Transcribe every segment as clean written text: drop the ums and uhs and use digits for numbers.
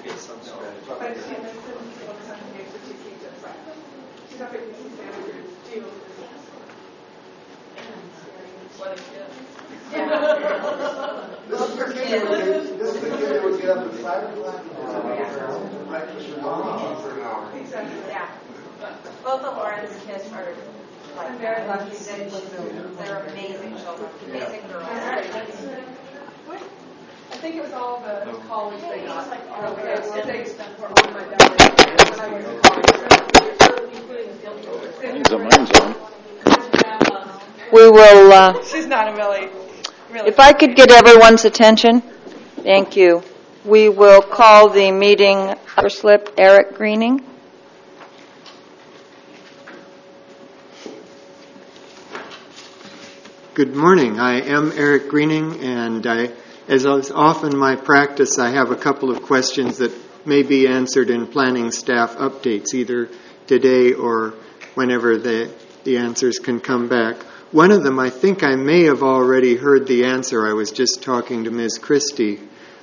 But she lives in something next to two seats outside. She's up at UC Santa Cruz. Deal with this. This is the kid that would get up at 5 o'clock and breakfast for an hour. Exactly. Yeah. Both of Lauren's kids are like very lucky. They're amazing children, amazing girls. I think it was all the college they got. They spent for all my family when I was in college. We will. She's not really. If I could get everyone's attention, thank you. We will call the meeting slip Eric Greening. Good morning. I am Eric Greening, and as is often my practice, I have a couple of questions that may be answered in planning staff updates, either today or whenever the answers can come back. One of them, I think I may have already heard the answer. I was just talking to Ms. Christie,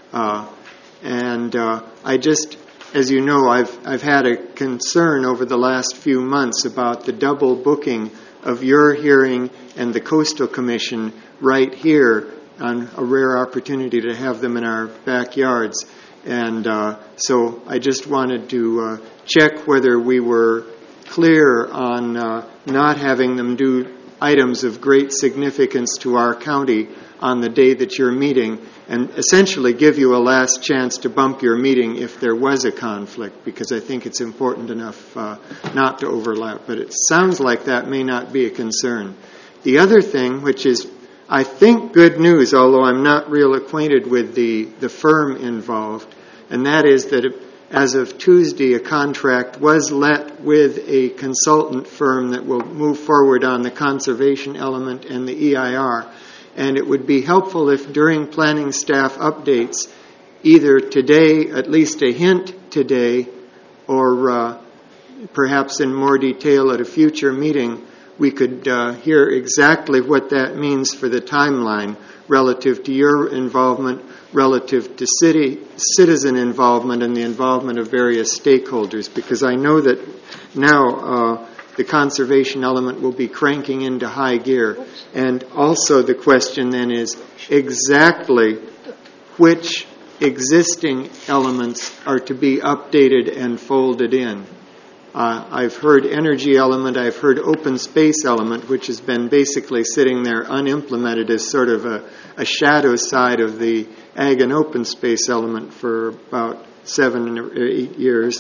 and I just, as you know, I've had a concern over the last few months about the double booking of your hearing and the Coastal Commission right here on a rare opportunity to have them in our backyards. And so I just wanted to check whether we were clear on not having them do items of great significance to our county on the day that you're meeting, and essentially give you a last chance to bump your meeting if there was a conflict, because I think it's important enough not to overlap. But it sounds like that may not be a concern. The other thing, which is, I think, good news, although I'm not real acquainted with the firm involved, and that is that as of Tuesday, a contract was let with a consultant firm that will move forward on the conservation element and the EIR. And it would be helpful if during planning staff updates, either today, at least a hint today, or perhaps in more detail at a future meeting, we could hear exactly what that means for the timeline relative to your involvement, relative to citizen involvement, and the involvement of various stakeholders, because I know that now the conservation element will be cranking into high gear. And also the question then is exactly which existing elements are to be updated and folded in. I've heard energy element, I've heard open space element, which has been basically sitting there unimplemented as sort of a shadow side of the ag and open space element for about 7 or 8 years.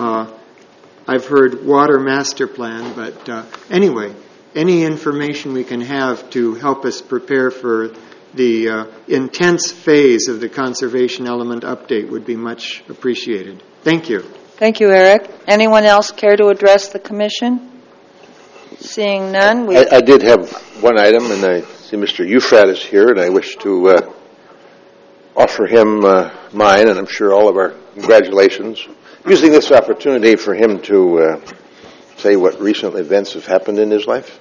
I've heard water master plan, but anyway, any information we can have to help us prepare for the intense phase of the conservation element update would be much appreciated. Thank you. Thank you, Eric. Anyone else care to address the commission? Seeing none, I did have one item, and I see Mr. Euphrates here, and I wish to offer him mine, and I'm sure all of our congratulations. Using this opportunity for him to say what recent events have happened in his life.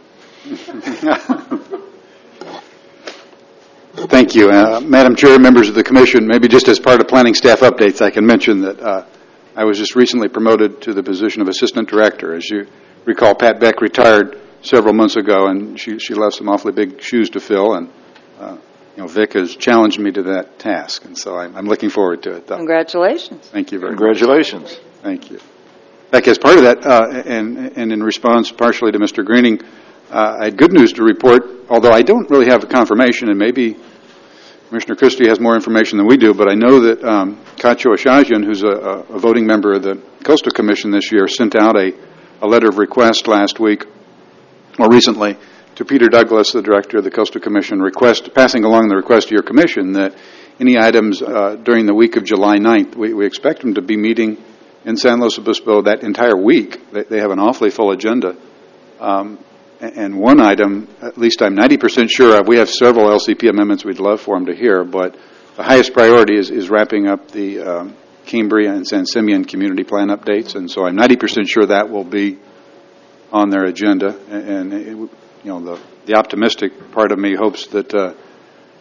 Thank you. Madam Chair, members of the Commission, maybe just as part of planning staff updates, I can mention that I was just recently promoted to the position of Assistant Director. As you recall, Pat Beck retired several months ago, and she left some awfully big shoes to fill, and Vic has challenged me to that task, and so I'm looking forward to it. Congratulations. Thank you very much. Congratulations. Thank you. Back as part of that, and in response partially to Mr. Greening, I had good news to report, although I don't really have a confirmation, and maybe Commissioner Christie has more information than we do, but I know that Katyo Ashajian, who's a voting member of the Coastal Commission this year, sent out a letter of request last week, or recently, to Peter Douglas, the Director of the Coastal Commission, passing along the request to your Commission that any items during the week of July 9th, we expect them to be meeting in San Luis Obispo that entire week. They have an awfully full agenda. And one item, at least I'm 90% sure of, we have several LCP amendments we'd love for them to hear, but the highest priority is wrapping up the Cambria and San Simeon community plan updates, and so I'm 90% sure that will be on their agenda. And the optimistic part of me hopes that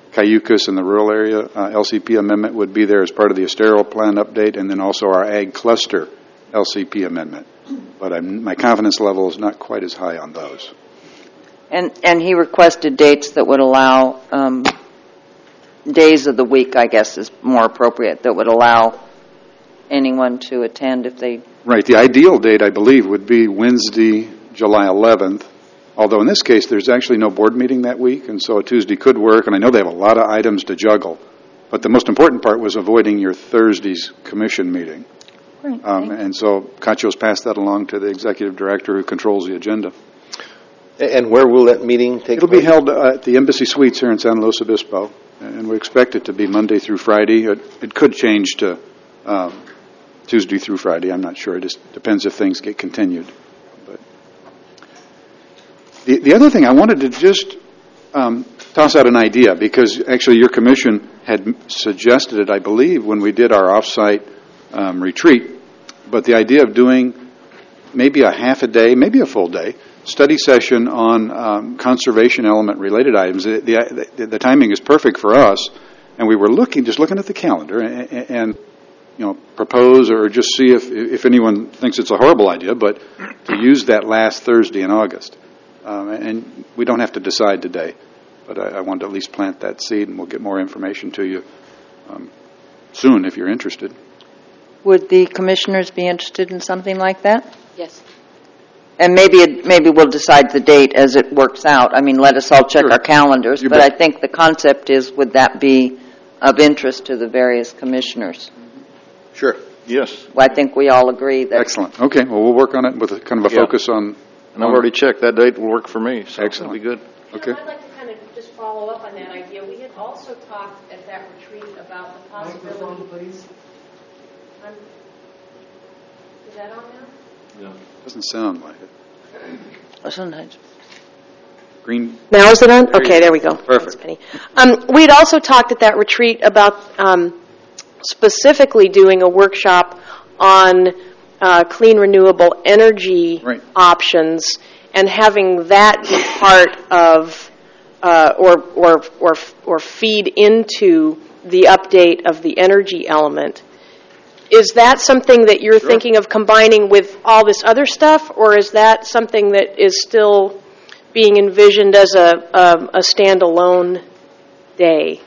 Cayucas in the rural area LCP amendment would be there as part of the Estero plan update, and then also our ag cluster LCP amendment. But my confidence level is not quite as high on those. And he requested dates that would allow, days of the week, I guess, is more appropriate, that would allow anyone to attend if they... Right. The ideal date, I believe, would be Wednesday, July 11th. Although in this case, there's actually no board meeting that week, and so a Tuesday could work, and I know they have a lot of items to juggle. But the most important part was avoiding your Thursday's commission meeting. Right, And so Cacho's passed that along to the executive director who controls the agenda. And where will that meeting take It'll place? be held at the Embassy Suites here in San Luis Obispo, and we expect it to be Monday through Friday. It could change to Tuesday through Friday. I'm not sure. It just depends if things get continued. But the other thing, I wanted to just toss out an idea, because actually your commission had suggested it, I believe, when we did our off-site retreat. But the idea of doing maybe a half a day, maybe a full day, study session on conservation element related items. The timing is perfect for us, and we were looking at the calendar and propose or just see if anyone thinks it's a horrible idea, but to use that last Thursday in August. And we don't have to decide today, but I wanted to at least plant that seed, and we'll get more information to you soon if you're interested. Would the commissioners be interested in something like that? Yes. And maybe we'll decide the date as it works out. I mean, let us all check our calendars. You But bet. I think the concept is, would that be of interest to the various commissioners? Sure. Yes, Well, I think we all agree that. Excellent. Okay, well, we'll work on it with kind of a Yeah. focus on... and I've already checked. That date will work for me, so Excellent. it'll be good. Okay. I'd like to kind of just follow up on that idea. We had also talked at that retreat about the possibility. Please. Is that on now? Doesn't sound like it. Sometimes. Green... Now is it on? There you Okay, go. there we go. Perfect. Thanks, Penny. We had also talked at that retreat about specifically doing a workshop on clean renewable energy Right. options and having that be part of or feed into the update of the energy element. Is that something that you're thinking of combining with all this other stuff, or is that something that is still being envisioned as a standalone day?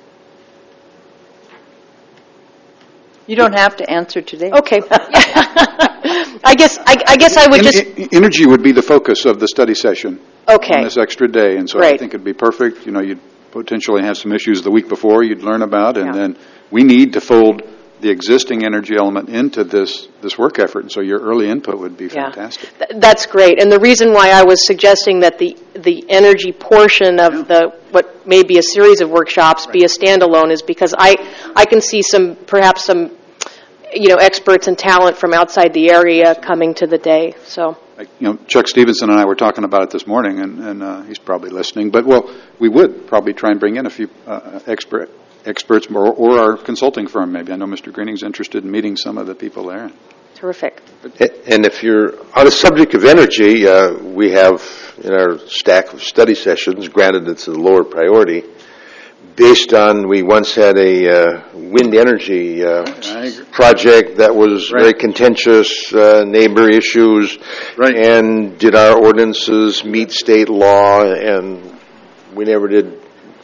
You don't have to answer today. Okay. I guess I would just... Energy would be the focus of the study session Okay. on this extra day, and so I Great. think it'd be perfect. You'd potentially have some issues the week before you'd learn about, and Yeah. then we need to fold the existing energy element into this work effort, and so your early input would be Yeah. fantastic. That's great. And the reason why I was suggesting that the energy portion of what may be a series of workshops be a standalone is because I can see perhaps some experts and talent from outside the area coming to the day. So Chuck Stevenson and I were talking about it this morning, and he's probably listening. But we would probably try and bring in a few experts or our consulting firm. Maybe I know Mr. Greening's interested in meeting some of the people there. terrific. And if you're on the subject of energy, we have in our stack of study sessions, granted it's a lower priority, based on we once had a wind energy project that was very contentious, neighbor issues, and did our ordinances meet state law, and we never did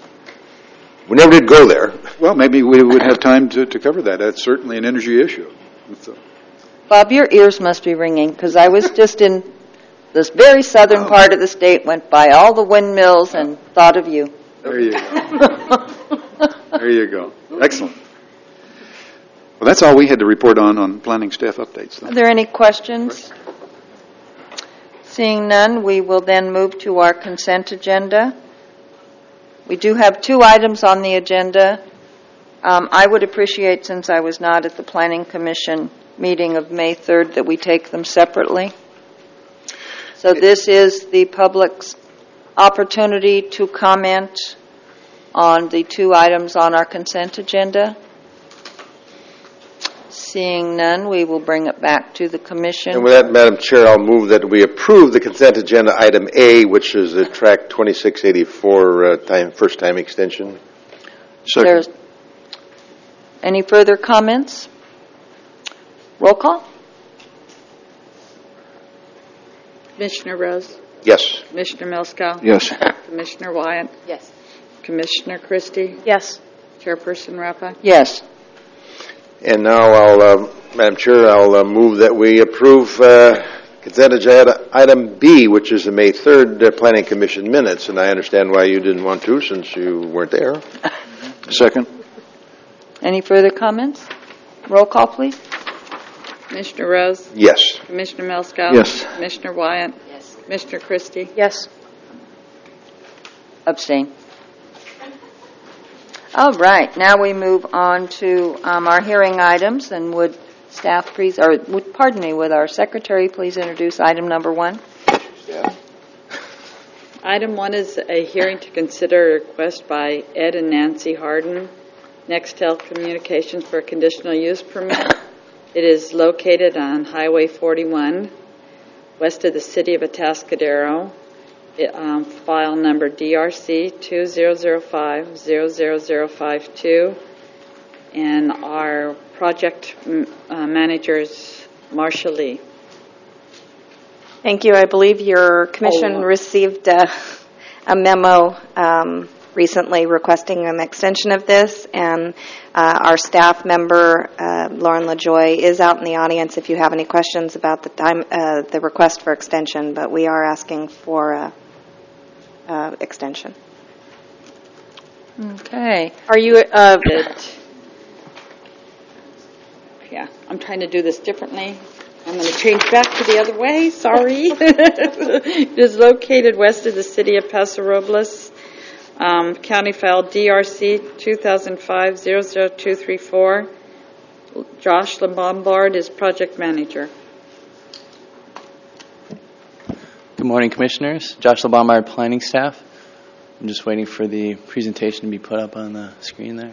go there. Well, maybe we would have time to cover that. That's certainly an energy issue. Bob, your ears must be ringing, because I was just in this very southern part of the state, went by all the windmills, and thought of you. There you go. There you go. Excellent. Well, that's all we had to report on planning staff updates. Are there any questions? Seeing none, we will then move to our consent agenda. We do have 2 items on the agenda. I would appreciate, since I was not at the Planning Commission meeting of May 3rd, that we take them separately. So this is the public's opportunity to comment on the 2 items on our consent agenda. Seeing none, we will bring it back to the Commission. And with that, Madam Chair, I'll move that we approve the consent agenda item A, which is the Track 2684 first-time extension. There's any further comments? Roll call? Commissioner Rose? Yes. Commissioner Milscow? Yes. Commissioner Wyatt? Yes. Commissioner Christie? Yes. Chairperson Rappa? Yes. And now Madam Chair, I'll move that we approve consent agenda item B, which is the May 3rd Planning Commission minutes. And I understand why you didn't want to since you weren't there. Second. Any further comments? Roll call, please. Commissioner Rose? Yes. Commissioner Milscow? Yes. Commissioner Wyatt? Yes. Commissioner Christie? Yes. Abstain. All right, now we move on to our hearing items, and would staff please, or would our secretary please introduce item number 1? Item 1 is a hearing to consider a request by Ed and Nancy Harden, Nextel Communications for a conditional use permit. It is located on Highway 41, west of the city of Atascadero. File number DRC 2005-00052, and our project manager is Marcia Lee. Thank you. I believe your commission received a memo recently requesting an extension of this, and our staff member, Lauren LaJoy, is out in the audience if you have any questions about the request for extension, but we are asking for extension. Okay. Are you, Yeah, I'm trying to do this differently. I'm going to change back to the other way. Sorry. It is located west of the city of Paso Robles. County file DRC 2005-00234. Josh LeBombard is project manager. Good morning, Commissioners. Josh LeBombard, planning staff. I'm just waiting for the presentation to be put up on the screen there.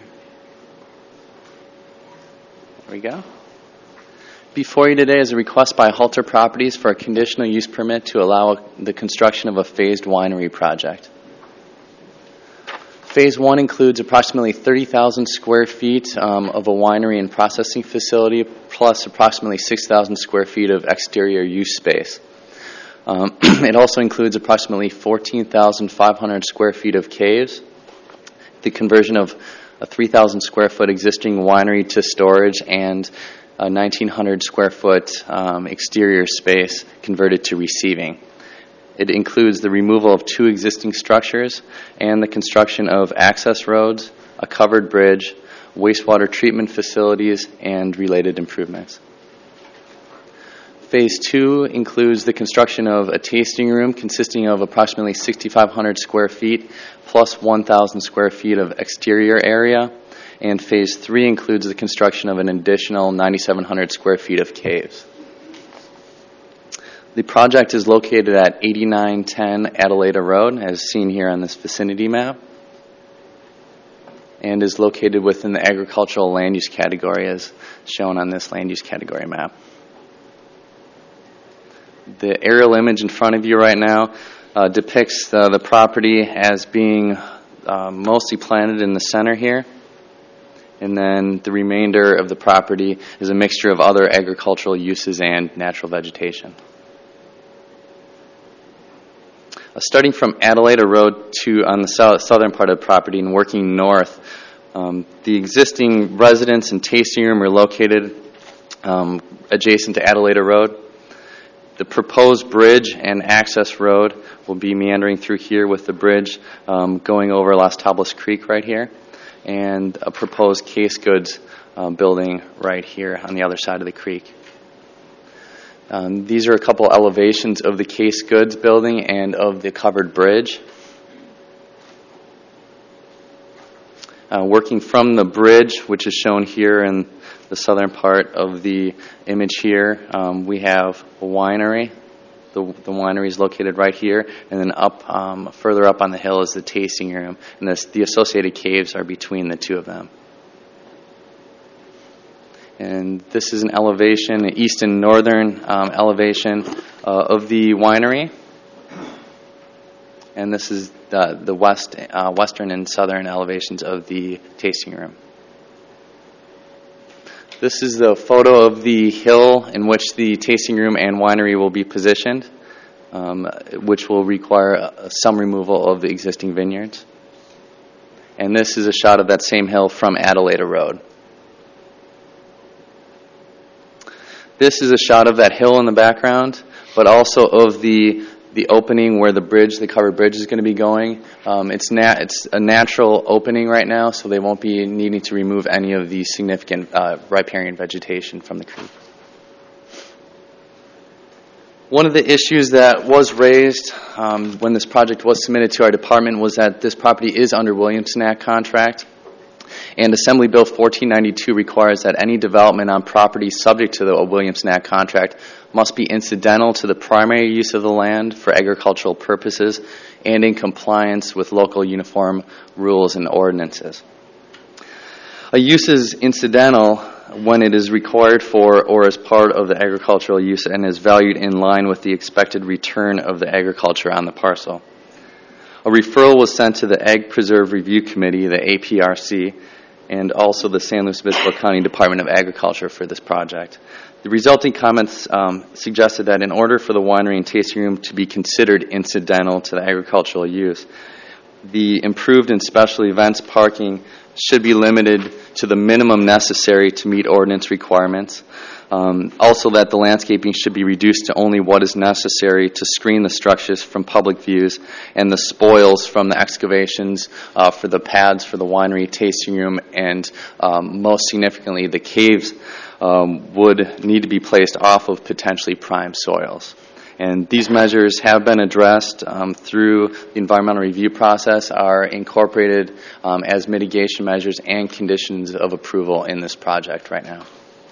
There we go. Before you today is a request by Halter Properties for a conditional use permit to allow the construction of a phased winery project. Phase 1 includes approximately 30,000 square feet of a winery and processing facility, plus approximately 6,000 square feet of exterior use space. It also includes approximately 14,500 square feet of caves, the conversion of a 3,000 square foot existing winery to storage, and a 1,900 square foot exterior space converted to receiving. It includes the removal of 2 existing structures and the construction of access roads, a covered bridge, wastewater treatment facilities, and related improvements. Phase 2 includes the construction of a tasting room consisting of approximately 6,500 square feet plus 1,000 square feet of exterior area. And Phase 3 includes the construction of an additional 9,700 square feet of caves. The project is located at 8910 Adelaida Road, as seen here on this vicinity map, and is located within the agricultural land use category as shown on this land use category map. The aerial image in front of you right now depicts the property as being mostly planted in the center here, and then the remainder of the property is a mixture of other agricultural uses and natural vegetation. Starting from Adelaida Road on the southern part of the property and working north, the existing residence and tasting room are located adjacent to Adelaida Road. The proposed bridge and access road will be meandering through here with the bridge going over Las Tablas Creek right here, and a proposed case goods building right here on the other side of the creek. These are a couple elevations of the case goods building and of the covered bridge. Working from the bridge, which is shown here in the southern part of the image here, we have a winery. The winery is located right here, and then further up on the hill is the tasting room, and the associated caves are between the two of them. And this is an elevation, an east and northern elevation of the winery. And this is the western and southern elevations of the tasting room. This is the photo of the hill in which the tasting room and winery will be positioned, which will require some removal of the existing vineyards. And this is a shot of that same hill from Adelaide Road. This is a shot of that hill in the background, but also of the opening where the covered bridge is going to be going. It's a natural opening right now, so they won't be needing to remove any of the significant riparian vegetation from the creek. One of the issues that was raised when this project was submitted to our department was that this property is under Williamson Act contract, and Assembly Bill 1492 requires that any development on property subject to the Williamson Act contract must be incidental to the primary use of the land for agricultural purposes and in compliance with local uniform rules and ordinances. A use is incidental when it is required for or as part of the agricultural use and is valued in line with the expected return of the agriculture on the parcel. A referral was sent to the Ag Preserve Review Committee, the APRC, and also the San Luis Obispo County Department of Agriculture for this project. The resulting comments suggested that in order for the winery and tasting room to be considered incidental to the agricultural use, the improved and special events parking should be limited to the minimum necessary to meet ordinance requirements. Also that the landscaping should be reduced to only what is necessary to screen the structures from public views, and the spoils from the excavations for the pads for the winery, tasting room, and most significantly the caves would need to be placed off of potentially prime soils. And these measures have been addressed through the environmental review process, are incorporated as mitigation measures and conditions of approval in this project right now.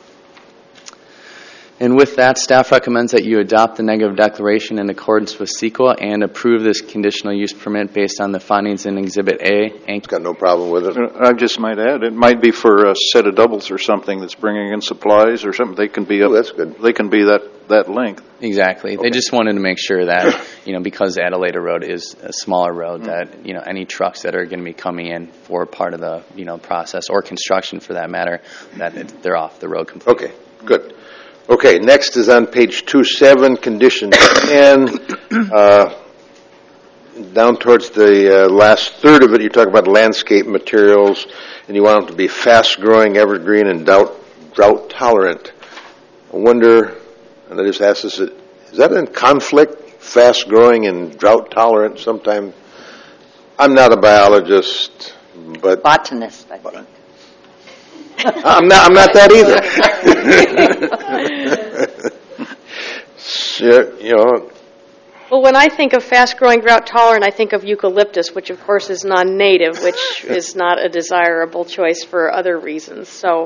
And with that, staff recommends that you adopt the negative declaration in accordance with CEQA and approve this conditional use permit based on the findings in Exhibit A. It's got no problem with it. I just might add, it might be for a set of doubles or something that's bringing in supplies or something. They can be that's good. They can be that length. Exactly. Okay. They just wanted to make sure that, because Adelaide Road is a smaller road, that, any trucks that are going to be coming in for part of the, process or construction for that matter, that they're off the road completely. Okay, good. Okay, next is on page 2.7, condition 10. Down towards the last third of it, you talk about landscape materials, and you want them to be fast-growing, evergreen, and drought-tolerant. I wonder, and I just ask this, is that in conflict, fast-growing and drought-tolerant sometime? I'm not a biologist, but... Botanist, I think. I'm not that either. Well, when I think of fast-growing drought-tolerant, I think of eucalyptus, which of course is non-native, which is not a desirable choice for other reasons. So,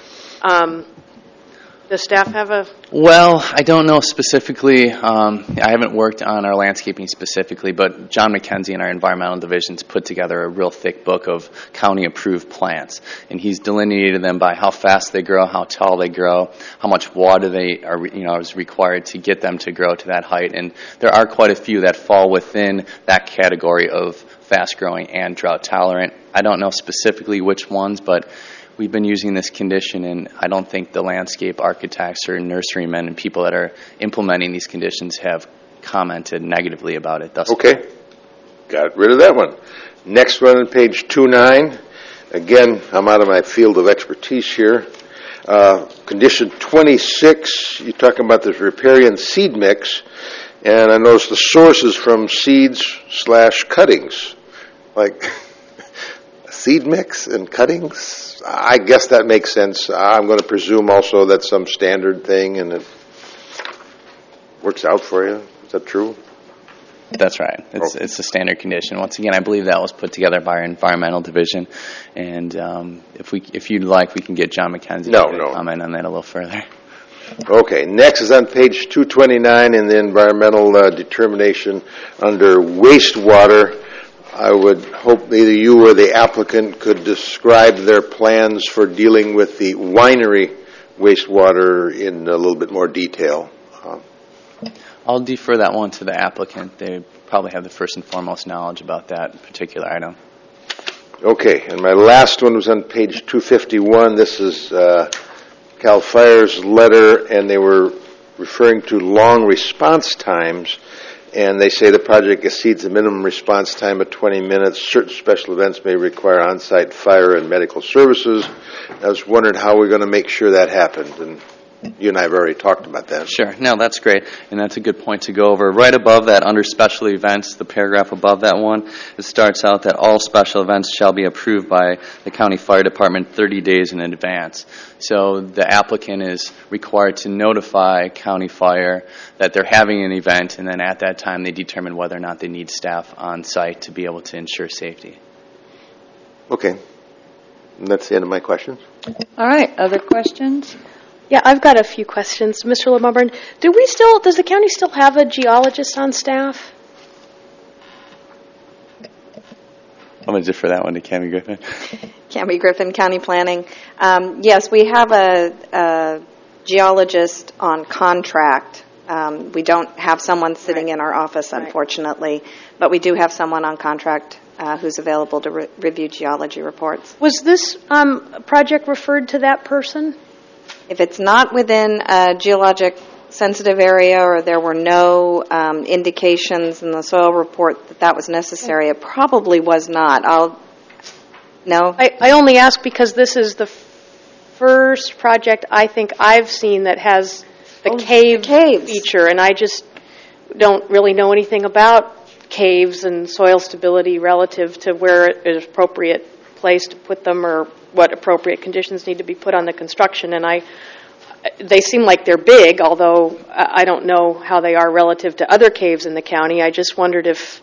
does staff have a... Well, I don't know specifically. I haven't worked on our landscaping specifically, but John McKenzie in our environmental divisions put together a real thick book of county-approved plants, and he's delineated them by how fast they grow, how tall they grow, how much water they are, is required to get them to grow to that height. And there are quite a few that fall within that category of fast-growing and drought-tolerant. I don't know specifically which ones, but we've been using this condition, and I don't think the landscape architects or nurserymen and people that are implementing these conditions have commented negatively about it thus far. Okay. Got rid of that one. Next one on page 2.9. Again, I'm out of my field of expertise here. Condition 26, you're talking about this riparian seed mix, and I noticed the source is from seeds/cuttings. Like... seed mix and cuttings? I guess that makes sense. I'm going to presume also that's some standard thing and it works out for you. Is that true? That's right. It's a standard condition. Once again, I believe that was put together by our environmental division. And if you'd like, we can get John McKenzie to comment on that a little further. Okay. Next is on page 229 in the environmental determination under wastewater. I would hope either you or the applicant could describe their plans for dealing with the winery wastewater in a little bit more detail. I'll defer that one to the applicant. They probably have the first and foremost knowledge about that particular item. Okay, and my last one was on page 251. This is CAL FIRE's letter, and they were referring to long response times, and they say the project exceeds the minimum response time of 20 minutes. Certain special events may require on-site fire and medical services. I was wondering how we're going to make sure that happened, and you and I have already talked about that. Sure. No, that's great, and that's a good point to go over. Right above that, under special events, the paragraph above that one, it starts out that all special events shall be approved by the county fire department 30 days in advance. So the applicant is required to notify county fire that they're having an event, and then at that time they determine whether or not they need staff on site to be able to ensure safety. Okay. And that's the end of my questions. All right, other questions? Yeah, I've got a few questions. Mr. Lemumbrun, does the county still have a geologist on staff? I'm going to defer that one to Cammie Griffin. Cammie Griffin, County Planning. Yes, we have a geologist on contract. We don't have someone sitting in our office, unfortunately, but we do have someone on contract who's available to review geology reports. Was this project referred to that person? If it's not within a geologic sensitive area or there were no indications in the soil report that was necessary, it probably was not. No? I only ask because this is the first project I think I've seen that has the cave feature, and I just don't really know anything about caves and soil stability relative to where it is appropriate place to put them or what appropriate conditions need to be put on the construction. And they seem like they're big, although I don't know how they are relative to other caves in the county. I just wondered if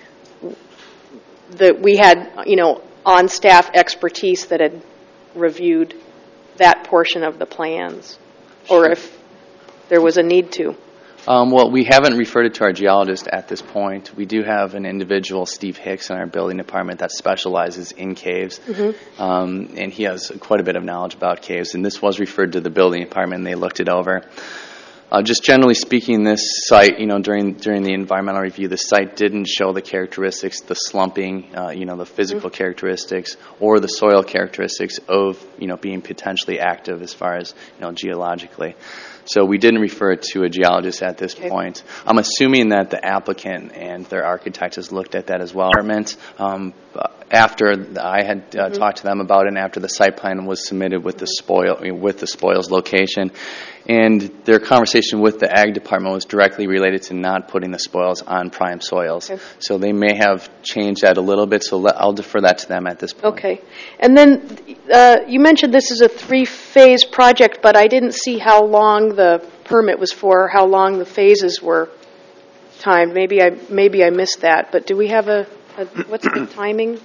we had, on-staff expertise that had reviewed that portion of the plans, or if there was a need to. Well, we haven't referred it to our geologist at this point. We do have an individual, Steve Hicks, in our building department that specializes in caves, and he has quite a bit of knowledge about caves. And this was referred to the building department, and they looked it over. Just generally speaking, this site, during the environmental review, the site didn't show the characteristics, the slumping, the physical characteristics, or the soil characteristics of, being potentially active as far as, geologically. So we didn't refer it to a geologist at this point. I'm assuming that the applicant and their architect has looked at that as well. After I had talked to them about it, and after the site plan was submitted with the spoils location, and their conversation with the ag department was directly related to not putting the spoils on prime soils. Okay. So they may have changed that a little bit. So I'll defer that to them at this point. Okay, and then you mentioned this is a 3-phase project, but I didn't see how long the permit was for, how long the phases were timed. Maybe I missed that. But do we have what's the timing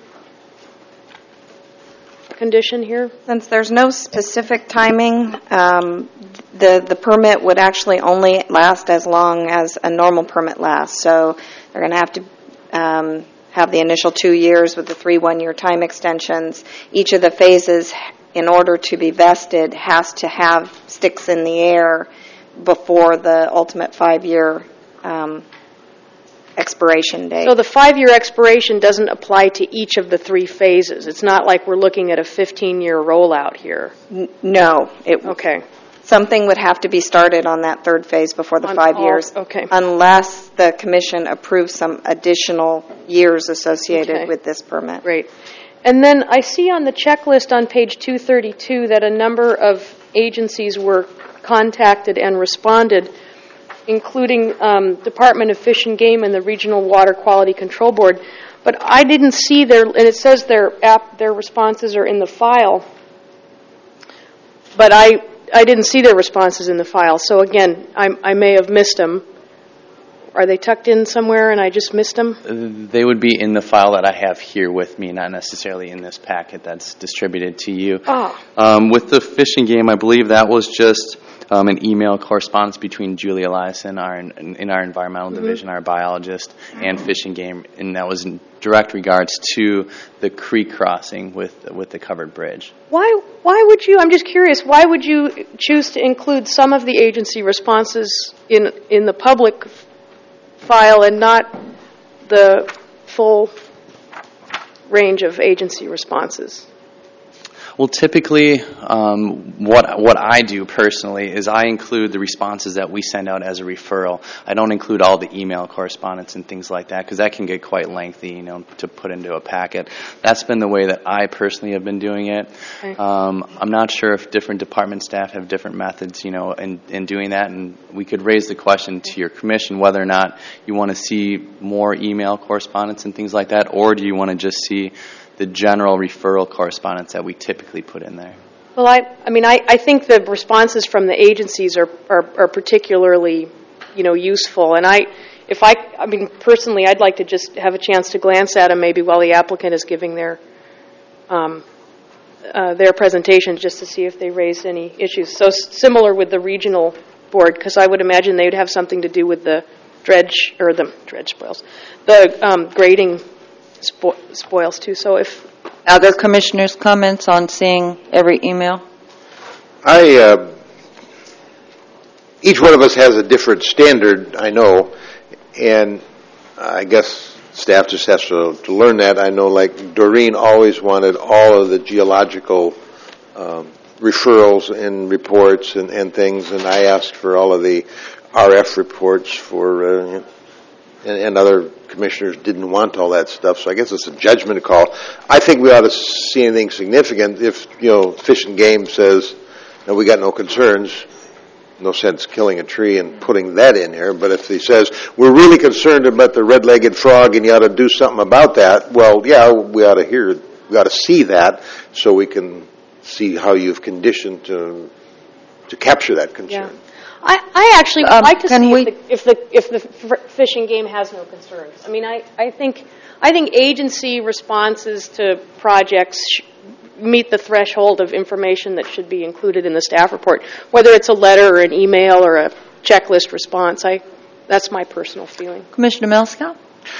condition here? Since there's no specific timing, the permit would actually only last as long as a normal permit lasts. So they're going to have to have the initial 2 years with the 3 one-year time extensions. Each of the phases, in order to be vested, has to have sticks in the air before the ultimate 5-year expiration date. So the 5-year expiration doesn't apply to each of the 3 phases. It's not like we're looking at a 15-year rollout here. No. Okay. Something would have to be started on that 3rd phase before the 5 years, unless the commission approves some additional years associated with this permit. Great. And then I see on the checklist on page 232 that a number of agencies were contacted and responded, including Department of Fish and Game and the Regional Water Quality Control Board. But I didn't see and it says their responses are in the file, but I didn't see their responses in the file. So again, I may have missed them. Are they tucked in somewhere and I just missed them? They would be in the file that I have here with me, not necessarily in this packet that's distributed to you. Oh. With the Fish and Game, I believe that was just an email correspondence between Julie Eliason, in our environmental division, our biologist, and Fish and Game, and that was in direct regards to the creek crossing with the covered bridge. Why would you, I'm just curious, why would you choose to include some of the agency responses in the public file and not the full range of agency responses? Well, typically, what I do personally is I include the responses that we send out as a referral. I don't include all the email correspondence and things like that because that can get quite lengthy, to put into a packet. That's been the way that I personally have been doing it. Okay. I'm not sure if different department staff have different methods, in doing that, and we could raise the question to your commission whether or not you want to see more email correspondence and things like that, or do you want to just see the general referral correspondence that we typically put in there. Well, I think the responses from the agencies are particularly, useful. And personally, I'd like to just have a chance to glance at them maybe while the applicant is giving their presentation, just to see if they raised any issues. So similar with the regional board, because I would imagine they would have something to do with the dredge spoils, the grading spoils too. So if other commissioners' comments on seeing every email? Each one of us has a different standard, I know, and I guess staff just has to learn that. I know, like, Doreen always wanted all of the geological referrals and reports and things, and I asked for all of the RF reports for and other commissioners didn't want all that stuff, so I guess it's a judgment call. I think we ought to see anything significant. If, Fish and Game says, no, we got no concerns, no sense killing a tree and putting that in there, but if he says, we're really concerned about the red-legged frog and you ought to do something about that, well, yeah, we ought to see that so we can see how you've conditioned to capture that concern. Yeah. I actually would like to see if the Fish and Game has no concerns. I think agency responses to projects meet the threshold of information that should be included in the staff report, whether it's a letter or an email or a checklist response. That's my personal feeling. Commissioner Melskow?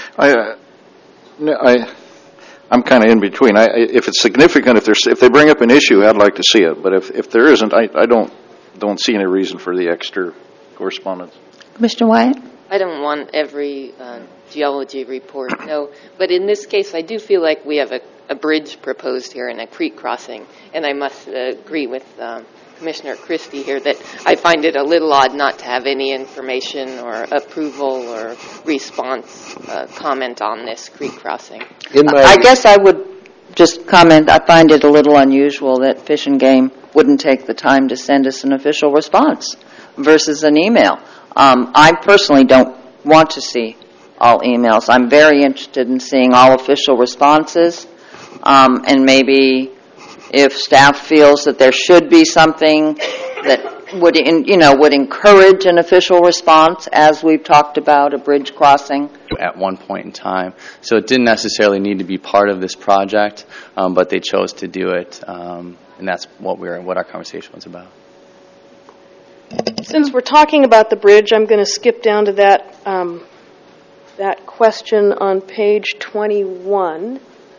I'm kind of in between. If it's significant, if they bring up an issue, I'd like to see it. But if there isn't, I don't see any reason for the extra correspondence. Commissioner Wyatt? I don't want every geology report, no. But in this case, I do feel like we have a bridge proposed here and a creek crossing. And I must agree with Commissioner Christie here that I find it a little odd not to have any information or approval or response comment on this creek crossing. I guess I would just comment, I find it a little unusual that Fish and Game wouldn't take the time to send us an official response versus an email. I personally don't want to see all emails. I'm very interested in seeing all official responses, and maybe if staff feels that there should be something that would encourage an official response, as we've talked about, a bridge crossing. At one point in time. So it didn't necessarily need to be part of this project, but they chose to do it, and that's what our conversation was about. Since we're talking about the bridge, I'm going to skip down to that question on page 21.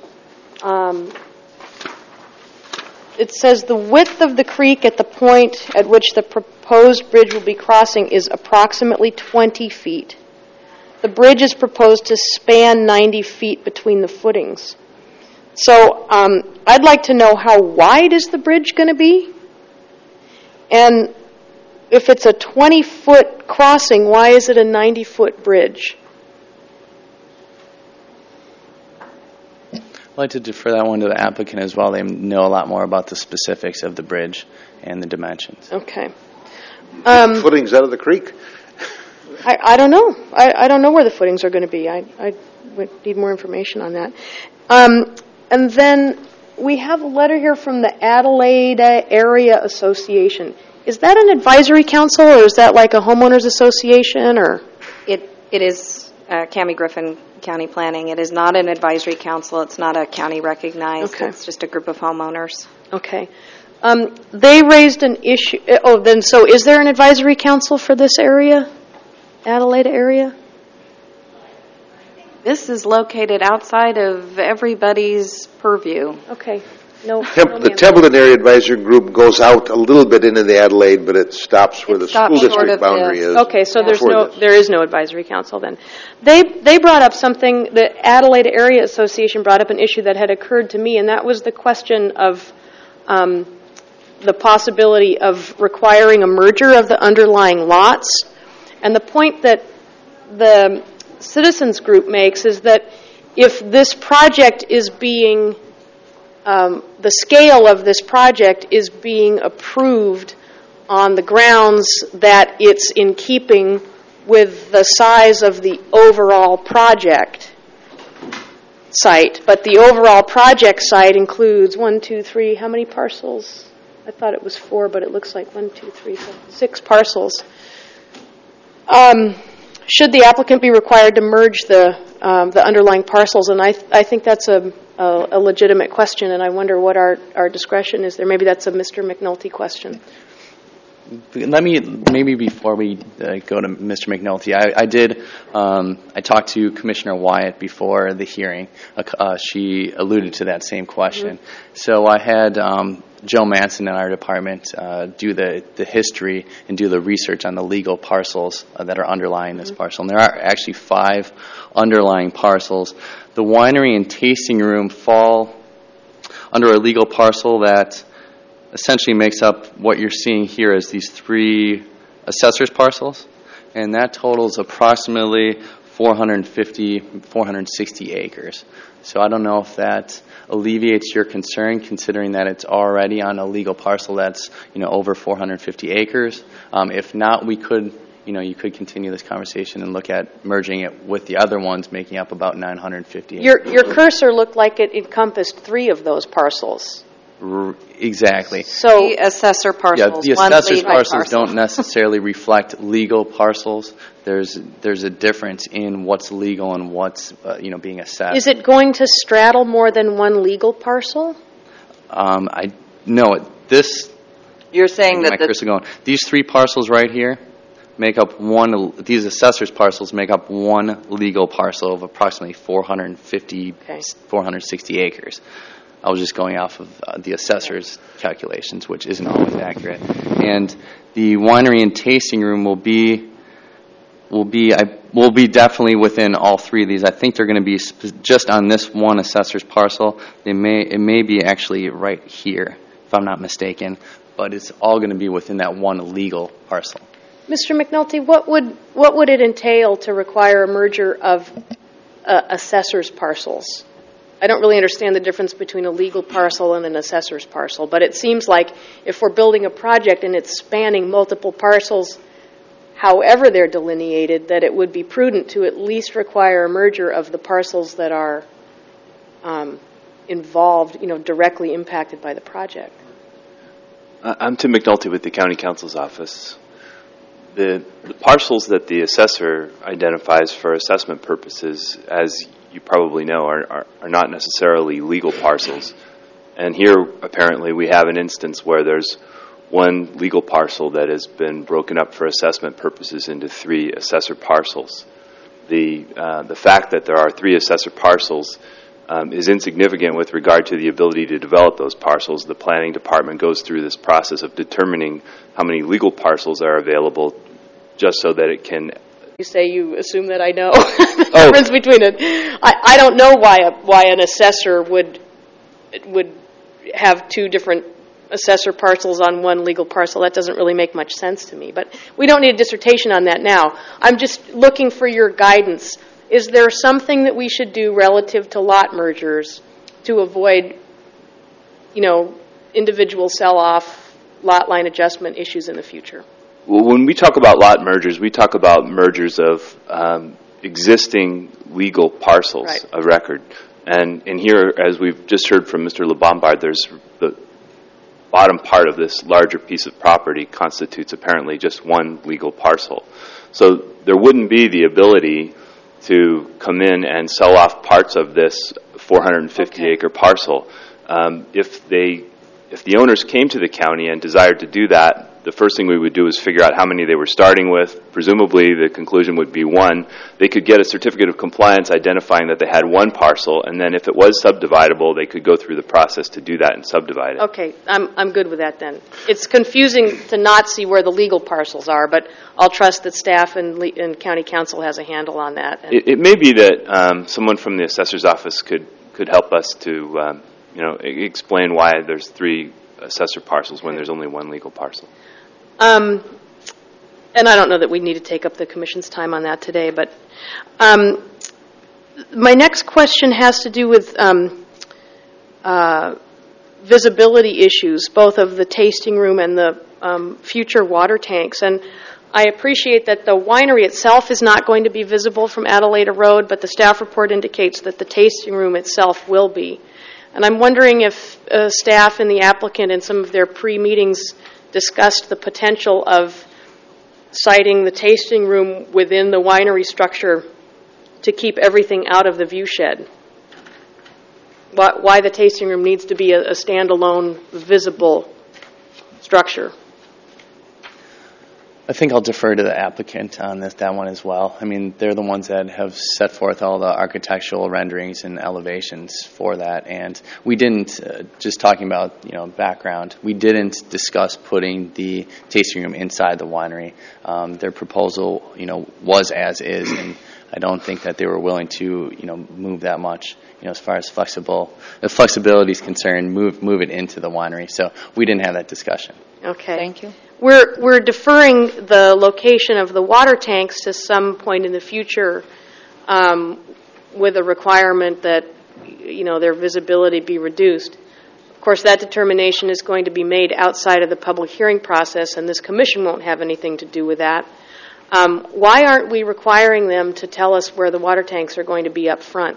It says the width of the creek at the point at which the proposed bridge will be crossing is approximately 20 feet. The bridge is proposed to span 90 feet between the footings. So I'd like to know how wide is the bridge going to be? And if it's a 20-foot crossing, why is it a 90-foot bridge? I'd like to defer that one to the applicant as well. They know a lot more about the specifics of the bridge and the dimensions. Okay. Footings out of the creek? I don't know. I don't know where the footings are going to be. I would need more information on that. And then we have a letter here from the Adelaide Area Association. Is that an advisory council, or is that like a homeowners association, or? It is Cammie Griffin County Planning. It is not an advisory council. It's not a county recognized. Okay. It's just a group of homeowners. Okay. They raised an issue. So is there an advisory council for this area, Adelaide area? This is located outside of everybody's purview. Okay. No. The Templeton Area Advisory Group goes out a little bit into the Adelaide, but it stops where the school district boundary is. Okay, so there is no advisory council then. They brought up something, the Adelaide Area Association brought up an issue that had occurred to me, and that was the question of the possibility of requiring a merger of the underlying lots. And the point that the citizens group makes is that if this project is being the scale of this project is being approved on the grounds that it's in keeping with the size of the overall project site. But the overall project site includes 1, 2, 3, how many parcels? I thought it was 4, but it looks like 1, 2, 3, 4, 6 parcels. Should the applicant be required to merge the underlying parcels? And I think that's a legitimate question, and I wonder what our discretion is there. Maybe that's a Mr. McNulty question. Let me, maybe before we go to Mr. McNulty, I talked to Commissioner Wyatt before the hearing. She alluded to that same question. Mm-hmm. So I had Joe Manson in our department do the history and do the research on the legal parcels that are underlying this parcel. And there are actually 5 underlying parcels. The winery and tasting room fall under a legal parcel that essentially makes up what you're seeing here as these 3 assessors parcels, and that totals approximately 460 acres. So I don't know if that alleviates your concern, considering that it's already on a legal parcel that's over 450 acres. If not, we could, you could continue this conversation and look at merging it with the other ones, making up about 950 acres. Your cursor looked like it encompassed 3 of those parcels. Exactly. So the assessor parcels. Yeah, the assessor's parcels don't necessarily reflect legal parcels. There's a difference in what's legal and what's being assessed. Is it going to straddle more than one legal parcel? This. You're saying that these 3 parcels right here make up one. These assessor's parcels make up one legal parcel of approximately 460 acres. I was just going off of the assessor's calculations, which isn't always accurate. And the winery and tasting room will be definitely within all 3 of these. I think they're going to be just on this one assessor's parcel. It may be actually right here, if I'm not mistaken, but it's all going to be within that one legal parcel. Mr. McNulty, what would it entail to require a merger of assessor's parcels? I don't really understand the difference between a legal parcel and an assessor's parcel, but it seems like if we're building a project and it's spanning multiple parcels, however they're delineated, that it would be prudent to at least require a merger of the parcels that are involved, directly impacted by the project. I'm Tim McNulty with the County Counsel's Office. The parcels that the assessor identifies for assessment purposes, as you probably know, are not necessarily legal parcels. And here, apparently, we have an instance where there's one legal parcel that has been broken up for assessment purposes into 3 assessor parcels. The fact that there are 3 assessor parcels is insignificant with regard to the ability to develop those parcels. The planning department goes through this process of determining how many legal parcels are available just so that it can... You say you assume that I know the difference between it. I don't know why an assessor would have 2 different assessor parcels on one legal parcel. That doesn't really make much sense to me. But we don't need a dissertation on that now. I'm just looking for your guidance. Is there something that we should do relative to lot mergers to avoid, individual sell-off, lot line adjustment issues in the future? Well, when we talk about lot mergers, we talk about mergers of existing legal parcels of record. And here, as we've just heard from Mr. LeBombard, there's the bottom part of this larger piece of property constitutes apparently just one legal parcel. So there wouldn't be the ability to come in and sell off parts of this 450-acre parcel. If they if the owners came to the county and desired to do that, the first thing we would do is figure out how many they were starting with. Presumably, the conclusion would be one. They could get a certificate of compliance identifying that they had one parcel, and then if it was subdividable, they could go through the process to do that and subdivide it. Okay, I'm good with that then. It's confusing to not see where the legal parcels are, but I'll trust that staff and county council has a handle on that. It may be that someone from the assessor's office could help us to explain why there's 3 assessor parcels when there's only 1 legal parcel. And I don't know that we need to take up the commission's time on that today, but my next question has to do with visibility issues, both of the tasting room and the future water tanks. And I appreciate that the winery itself is not going to be visible from Adelaida Road, but the staff report indicates that the tasting room itself will be. And I'm wondering if staff and the applicant in some of their pre-meetings discussed the potential of siting the tasting room within the winery structure to keep everything out of the view shed. Why the tasting room needs to be a standalone, visible structure. I think I'll defer to the applicant on that one as well. I mean, they're the ones that have set forth all the architectural renderings and elevations for that. And we didn't, just talking about, background, we didn't discuss putting the tasting room inside the winery. Their proposal, was as is, and I don't think that they were willing to, move that much, as far as flexibility is concerned, move it into the winery. So we didn't have that discussion. Okay. Thank you. We're deferring the location of the water tanks to some point in the future with a requirement that, their visibility be reduced. Of course, that determination is going to be made outside of the public hearing process, and this commission won't have anything to do with that. Why aren't we requiring them to tell us where the water tanks are going to be up front?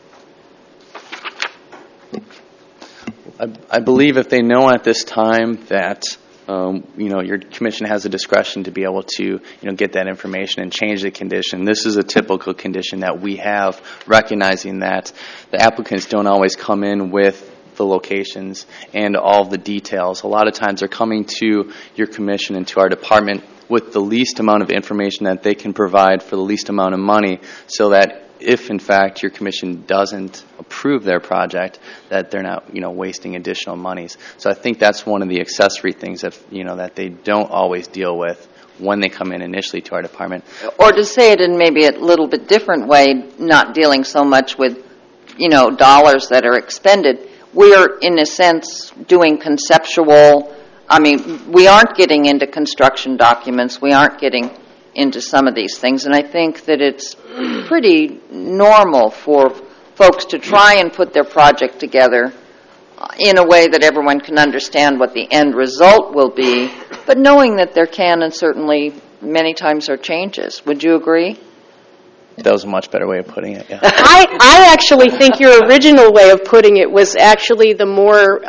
I believe if they know at this time that your commission has the discretion to be able to, get that information and change the condition. This is a typical condition that we have, recognizing that the applicants don't always come in with the locations and all the details. A lot of times they're coming to your commission and to our department with the least amount of information that they can provide for the least amount of money, so that if, in fact, your commission doesn't approve their project, that they're not, wasting additional monies. So I think that's one of the accessory things that, that they don't always deal with when they come in initially to our department. Or to say it in maybe a little bit different way, not dealing so much with, dollars that are expended. We're, in a sense, doing conceptual. We aren't getting into construction documents. We aren't getting into some of these things, and I think that it's pretty normal for folks to try and put their project together in a way that everyone can understand what the end result will be, but knowing that there can and certainly many times are changes. Would you agree? That was a much better way of putting it, yeah. I actually think your original way of putting it was actually the more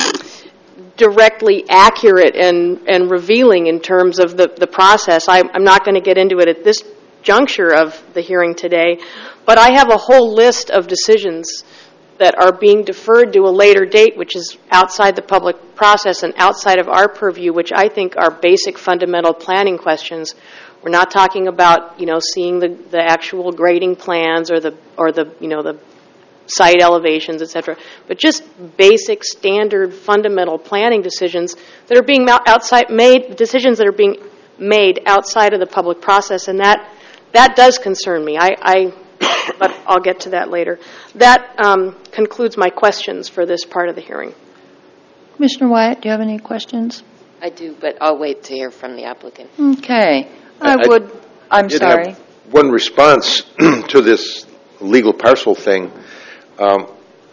directly accurate and revealing in terms of the process. I'm not going to get into it at this juncture of the hearing today, but I have a whole list of decisions that are being deferred to a later date, which is outside the public process and outside of our purview, which I think are basic fundamental planning questions. We're not talking about, seeing the actual grading plans or the site elevations, etc., but just basic, standard, fundamental planning decisions that are being decisions that are being made outside of the public process, and that does concern me. But I'll get to that later. That concludes my questions for this part of the hearing. Commissioner Wyatt, do you have any questions? I do, but I'll wait to hear from the applicant. Okay. I'm did sorry. have one response to this legal parcel thing. I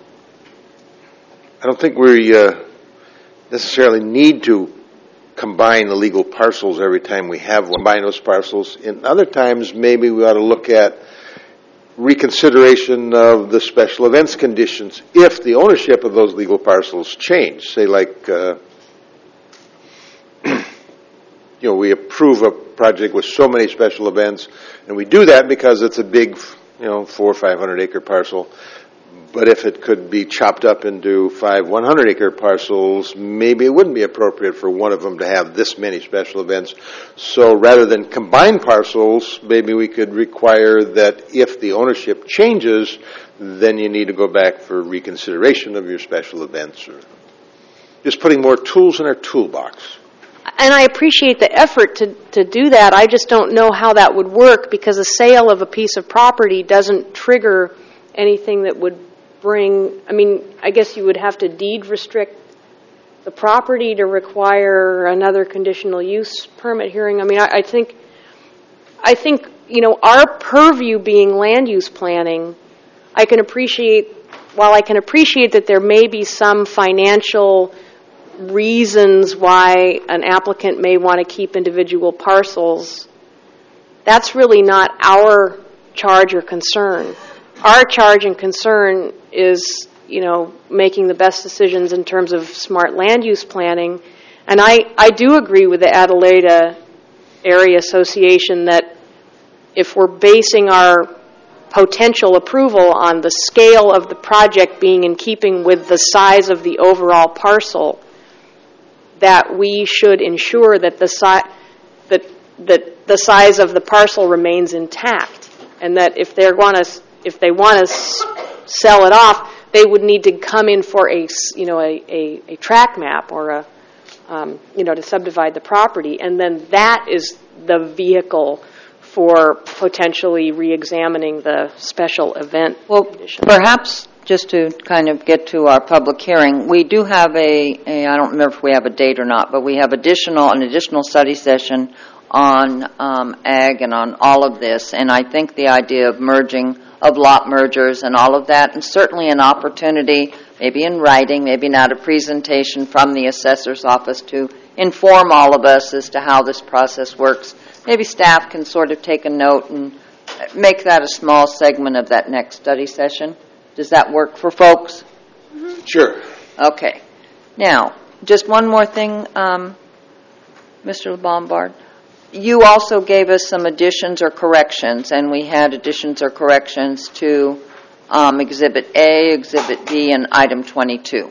don't think we necessarily need to combine the legal parcels every time we have one. Combine those parcels. In other times, maybe we ought to look at reconsideration of the special events conditions if the ownership of those legal parcels change. Say, like, we approve a project with so many special events, and we do that because it's a big, 400 or 500 acre parcel. But if it could be chopped up into 5 100-acre parcels, maybe it wouldn't be appropriate for one of them to have this many special events. So rather than combine parcels, maybe we could require that if the ownership changes, then you need to go back for reconsideration of your special events, or just putting more tools in our toolbox. And I appreciate the effort to do that. I just don't know how that would work, because a sale of a piece of property doesn't trigger anything that would bring, I guess you would have to deed restrict the property to require another conditional use permit hearing. I think, our purview being land use planning, while I can appreciate that there may be some financial reasons why an applicant may want to keep individual parcels, that's really not our charge or concern. Our charge and concern is, making the best decisions in terms of smart land use planning. And I do agree with the Adelaida Area Association that if we're basing our potential approval on the scale of the project being in keeping with the size of the overall parcel, that we should ensure that the size of the parcel remains intact, and that if they want to sell it off, they would need to come in for a track map or to subdivide the property, and then that is the vehicle for potentially re-examining the special event condition. Perhaps just to kind of get to our public hearing, we do have I don't remember if we have a date or not, but we have an additional study session on ag and on all of this, and I think the idea of lot mergers and all of that, and certainly an opportunity, maybe in writing, maybe not a presentation from the assessor's office, to inform all of us as to how this process works. Maybe staff can sort of take a note and make that a small segment of that next study session. Does that work for folks? Mm-hmm. Sure. Okay. Now, just one more thing, Mr. Lombard. You also gave us some additions or corrections, and we had additions or corrections to Exhibit A, Exhibit B, and Item 22.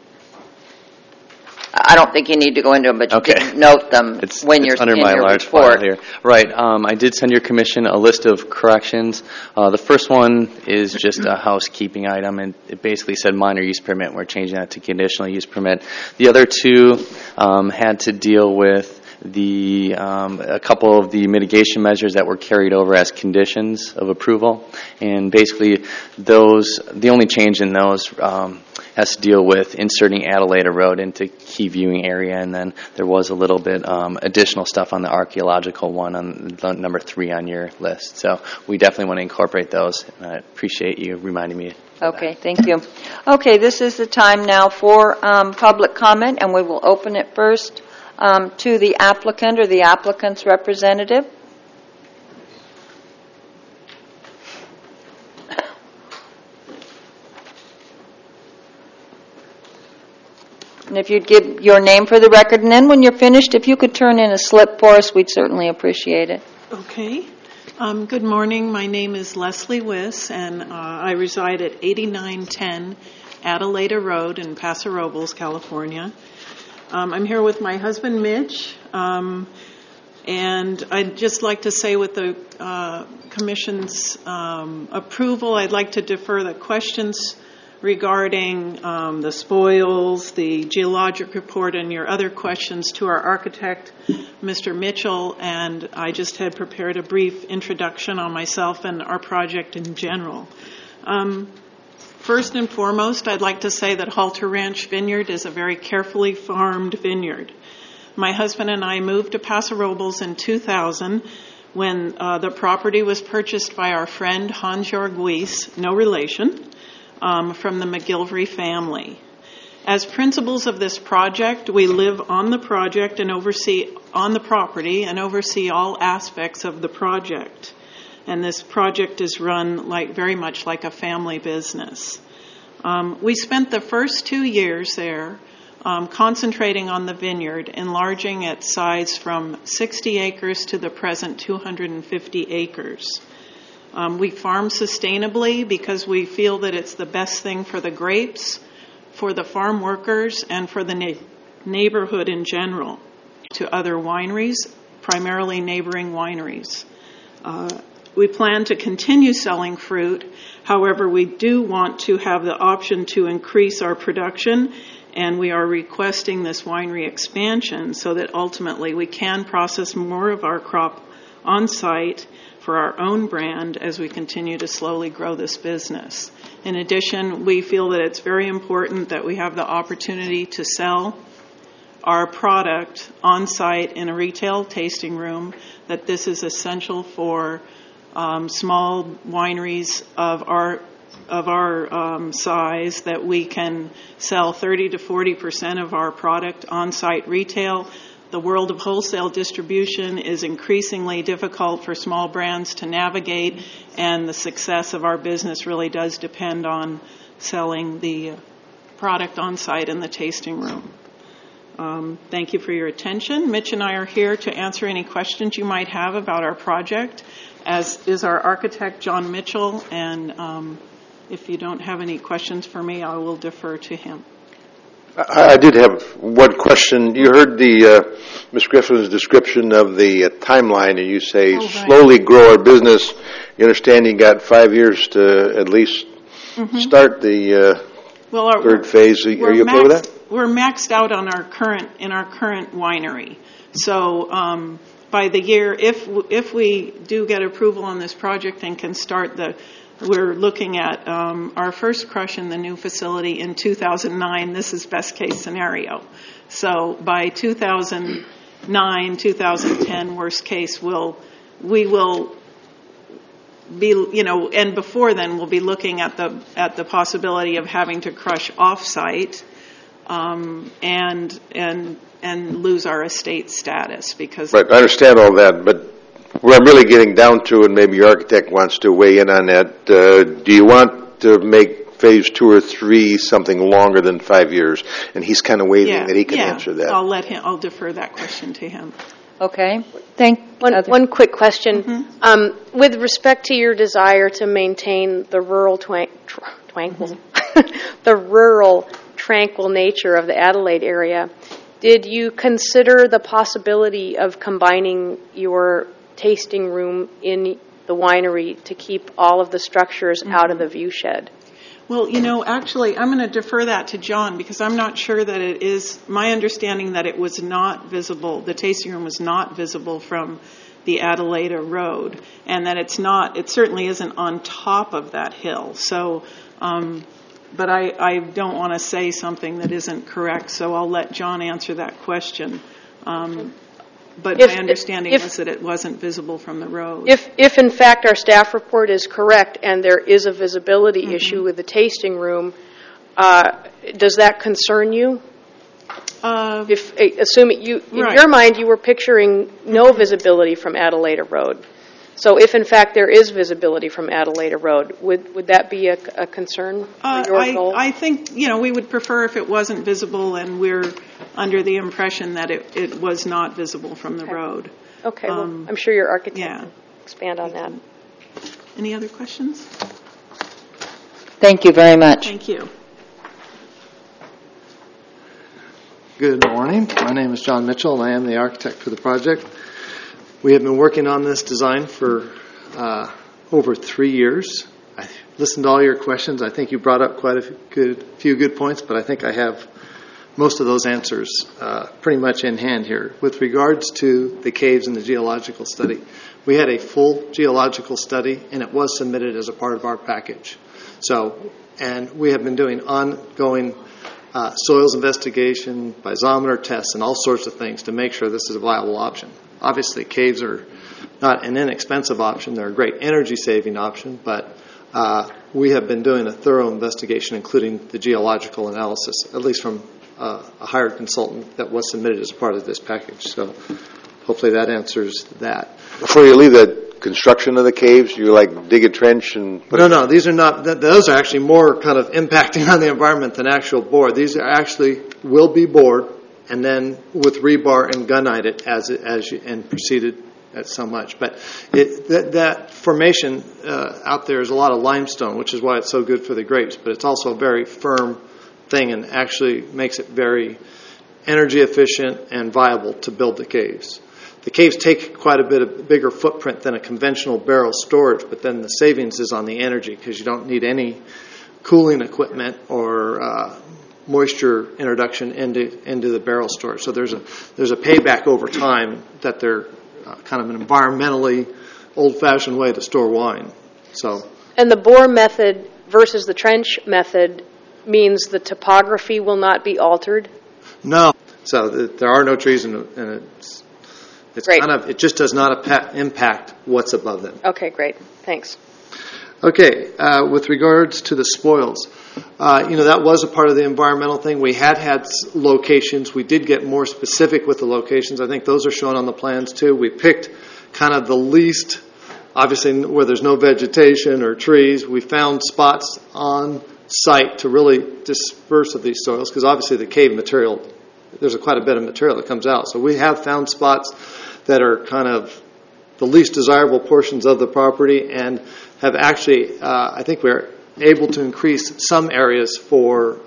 I don't think you need to go into them, but you can note them when you're under in my your large report. file here. Right. I did send your commission a list of corrections. The first one is just a housekeeping item, and it basically said minor use permit, and we're changing that to conditional use permit. The other two had to deal with a couple of the mitigation measures that were carried over as conditions of approval, and basically the only change in those has to deal with inserting Adelaida Road into key viewing area, and then there was a little bit additional stuff on the archaeological one on number 3 on your list. So we definitely want to incorporate those, and I appreciate you reminding me. Okay, thank you. Okay, this is the time now for public comment, and we will open it first to the applicant or the applicant's representative. And if you'd give your name for the record, and then when you're finished, if you could turn in a slip for us, we'd certainly appreciate it. Okay. Good morning. My name is Leslie Wiss, and I reside at 8910 Adelaida Road in Paso Robles, California. I'm here with my husband, Mitch, and I'd just like to say with the Commission's approval, I'd like to defer the questions regarding the spoils, the geologic report, and your other questions to our architect, Mr. Mitchell, and I just had prepared a brief introduction on myself and our project in general. First and foremost, I'd like to say that Halter Ranch Vineyard is a very carefully farmed vineyard. My husband and I moved to Paso Robles in 2000 when the property was purchased by our friend Hans-Jörg Weiss, no relation, from the McGilvery family. As principals of this project, we live on the project and oversee on the property and oversee all aspects of the project. And this project is run very much like a family business. We spent the first 2 years there concentrating on the vineyard, enlarging its size from 60 acres to the present 250 acres. We farm sustainably because we feel that it's the best thing for the grapes, for the farm workers, and for the neighborhood in general to other wineries, primarily neighboring wineries. We plan to continue selling fruit. However, we do want to have the option to increase our production, and we are requesting this winery expansion so that ultimately we can process more of our crop on site for our own brand as we continue to slowly grow this business. In addition, we feel that it's very important that we have the opportunity to sell our product on site in a retail tasting room, that this is essential for small wineries of our size, that we can sell 30 to 40% of our product on site retail. The world of wholesale distribution is increasingly difficult for small brands to navigate, and the success of our business really does depend on selling the product on site in the tasting room. Thank you for your attention. Mitch and I are here to answer any questions you might have about our project, as is our architect, John Mitchell, and if you don't have any questions for me, I will defer to him. I did have one question. You heard Ms. Griffin's description of the timeline, and you say slowly grow our business. You understand you got 5 years to at least start the third phase. Are you okay with that? We're maxed out on our current winery. So by the year, if we do get approval on this project and can start we're looking at our first crush in the new facility in 2009. This is best case scenario. So by 2009, 2010, worst case, we will be, and before then we'll be looking at the possibility of having to crush off-site and lose our estate status because. Right, I understand all that, but where I'm really getting down to, and maybe your architect wants to weigh in on that, do you want to make phase 2 or 3 something longer than 5 years? And he's kind of waiting that he can answer that. I'll defer that question to him. Okay. One quick question. With respect to your desire to maintain the rural the rural tranquil nature of the Adelaide area, did you consider the possibility of combining your tasting room in the winery to keep all of the structures out of the view shed? Well, actually, I'm going to defer that to John because I'm not sure that it is. My understanding that it was not visible, the tasting room was not visible from the Adelaida Road, and that it certainly isn't on top of that hill. So, but I don't want to say something that isn't correct, so I'll let John answer that question. But my understanding is that it wasn't visible from the road. If in fact our staff report is correct and there is a visibility issue with the tasting room, does that concern you? Assuming in your mind you were picturing no visibility from Adelaida Road. So if in fact there is visibility from Adelaida Road, would that be a concern for your goal? I think we would prefer if it wasn't visible, and we're under the impression that it was not visible from the road. Okay, well, I'm sure your architect can expand on that. Any other questions? Thank you very much. Thank you. Good morning. My name is John Mitchell, and I am the architect for the project. We have been working on this design for over 3 years. I listened to all your questions. I think you brought up quite a few good points, but I think I have most of those answers pretty much in hand here. With regards to the caves and the geological study, we had a full geological study, and it was submitted as a part of our package. And we have been doing ongoing soils investigation, biosomer tests, and all sorts of things to make sure this is a viable option. Obviously, caves are not an inexpensive option. They're a great energy-saving option, but we have been doing a thorough investigation, including the geological analysis, at least from a hired consultant that was submitted as part of this package. So hopefully that answers that. Before you leave the construction of the caves, you dig a trench and... No, these are not. Those are actually more kind of impacting on the environment than actual bore. These are actually will be bored and then with rebar and gunite it and proceeded at so much. But that formation out there is a lot of limestone, which is why it's so good for the grapes. But it's also a very firm thing and actually makes it very energy efficient and viable to build the caves. The caves take quite a bit of bigger footprint than a conventional barrel storage, but then the savings is on the energy because you don't need any cooling equipment or moisture introduction into the barrel storage. So there's a payback over time that they're kind of an environmentally old-fashioned way to store wine. So. And the bore method versus the trench method means the topography will not be altered? No. So there are no trees, and it's great. It just does not impact what's above them. Okay, great. Thanks. Okay, with regards to the spoils, that was a part of the environmental thing. We had locations. We did get more specific with the locations. I think those are shown on the plans too. We picked kind of the least, obviously where there's no vegetation or trees. We found spots on site to really disperse of these soils because obviously the cave material, there's quite a bit of material that comes out. So we have found spots that are kind of the least desirable portions of the property and have actually, I think we're able to increase some areas for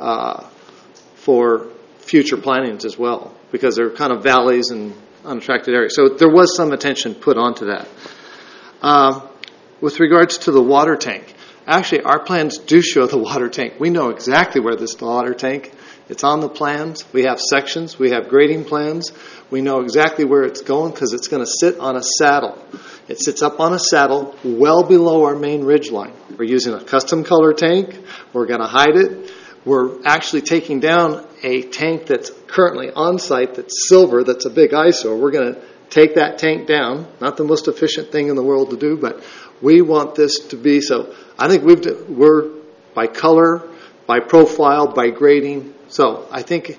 future plantings as well because they're kind of valleys and unattracted areas. So there was some attention put onto that. With regards to the water tank, actually our plans do show the water tank. We know exactly where this water tank. It's on the plans. We have sections. We have grading plans. We know exactly where it's going because it's going to sit on a saddle. It sits up on a saddle well below our main ridge line. We're using a custom color tank. We're going to hide it. We're actually taking down a tank that's currently on site that's silver, that's a big eyesore. We're going to take that tank down. Not the most efficient thing in the world to do, but we want this to be so. I think we're by color, by profile, by grading. So I think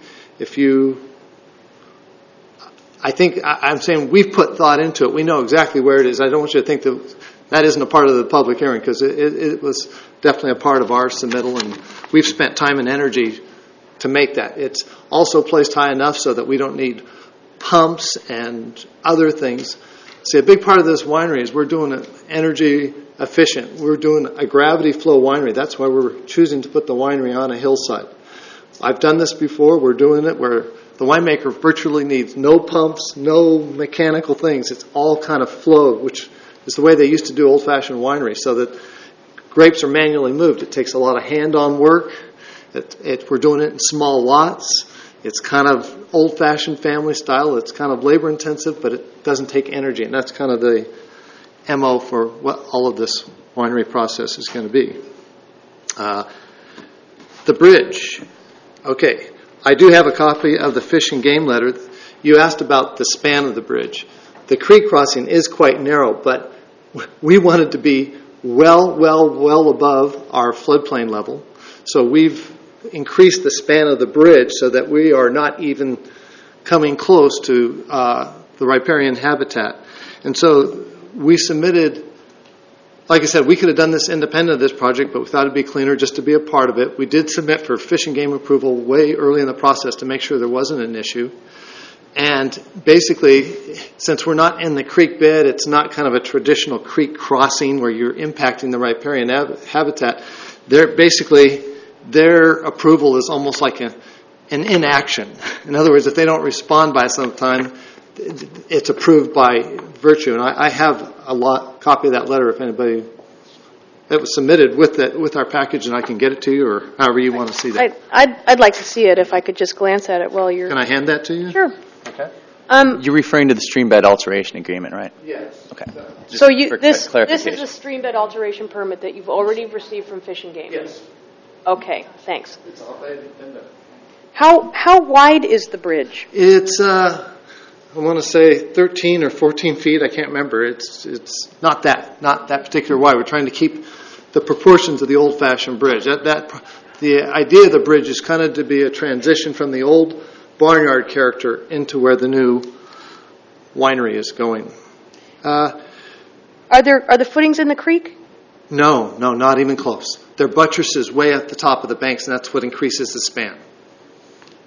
I'm saying we've put thought into it. We know exactly where it is. I don't want you to think that isn't a part of the public hearing because it was definitely a part of our submittal, and we've spent time and energy to make that. It's also placed high enough so that we don't need pumps and other things. See, a big part of this winery is we're doing it energy efficient. We're doing a gravity flow winery. That's why we're choosing to put the winery on a hillside. I've done this before. We're doing it where the winemaker virtually needs no pumps, no mechanical things. It's all kind of flowed, which is the way they used to do old-fashioned winery, so that grapes are manually moved. It takes a lot of hand-on work. We're doing it in small lots. It's kind of old-fashioned family style. It's kind of labor-intensive, but it doesn't take energy, and that's kind of the MO for what all of this winery process is going to be. The bridge. Okay, I do have a copy of the Fish and Game letter. You asked about the span of the bridge. The creek crossing is quite narrow, but we wanted to be well above our floodplain level. So we've increased the span of the bridge so that we are not even coming close to the riparian habitat. And so we submitted, like I said, we could have done this independent of this project, but we thought it'd be cleaner just to be a part of it. We did submit for Fish and Game approval way early in the process to make sure there wasn't an issue. And basically, since we're not in the creek bed, it's not kind of a traditional creek crossing where you're impacting the riparian habitat. Their approval is almost like an inaction. In other words, if they don't respond by some time, it's approved by virtue. And I have a copy of that letter if anybody. It was submitted with our package, and I can get it to you, or however you want to see that. I'd like to see it if I could just glance at it while you're. Can I hand that to you? Sure. Okay. You're referring to the stream bed alteration agreement, right? Yes. Okay. So this is a stream bed alteration permit that you've already received from Fish and Game? Yes. Okay, thanks. It's all in there. How wide is the bridge? It's I want to say 13 or 14 feet. I can't remember. It's not that particular wide. We're trying to keep the proportions of the old-fashioned bridge. The idea of the bridge is kind of to be a transition from the old barnyard character into where the new winery is going. Are the footings in the creek? No, not even close. They're buttresses way at the top of the banks, and that's what increases the span.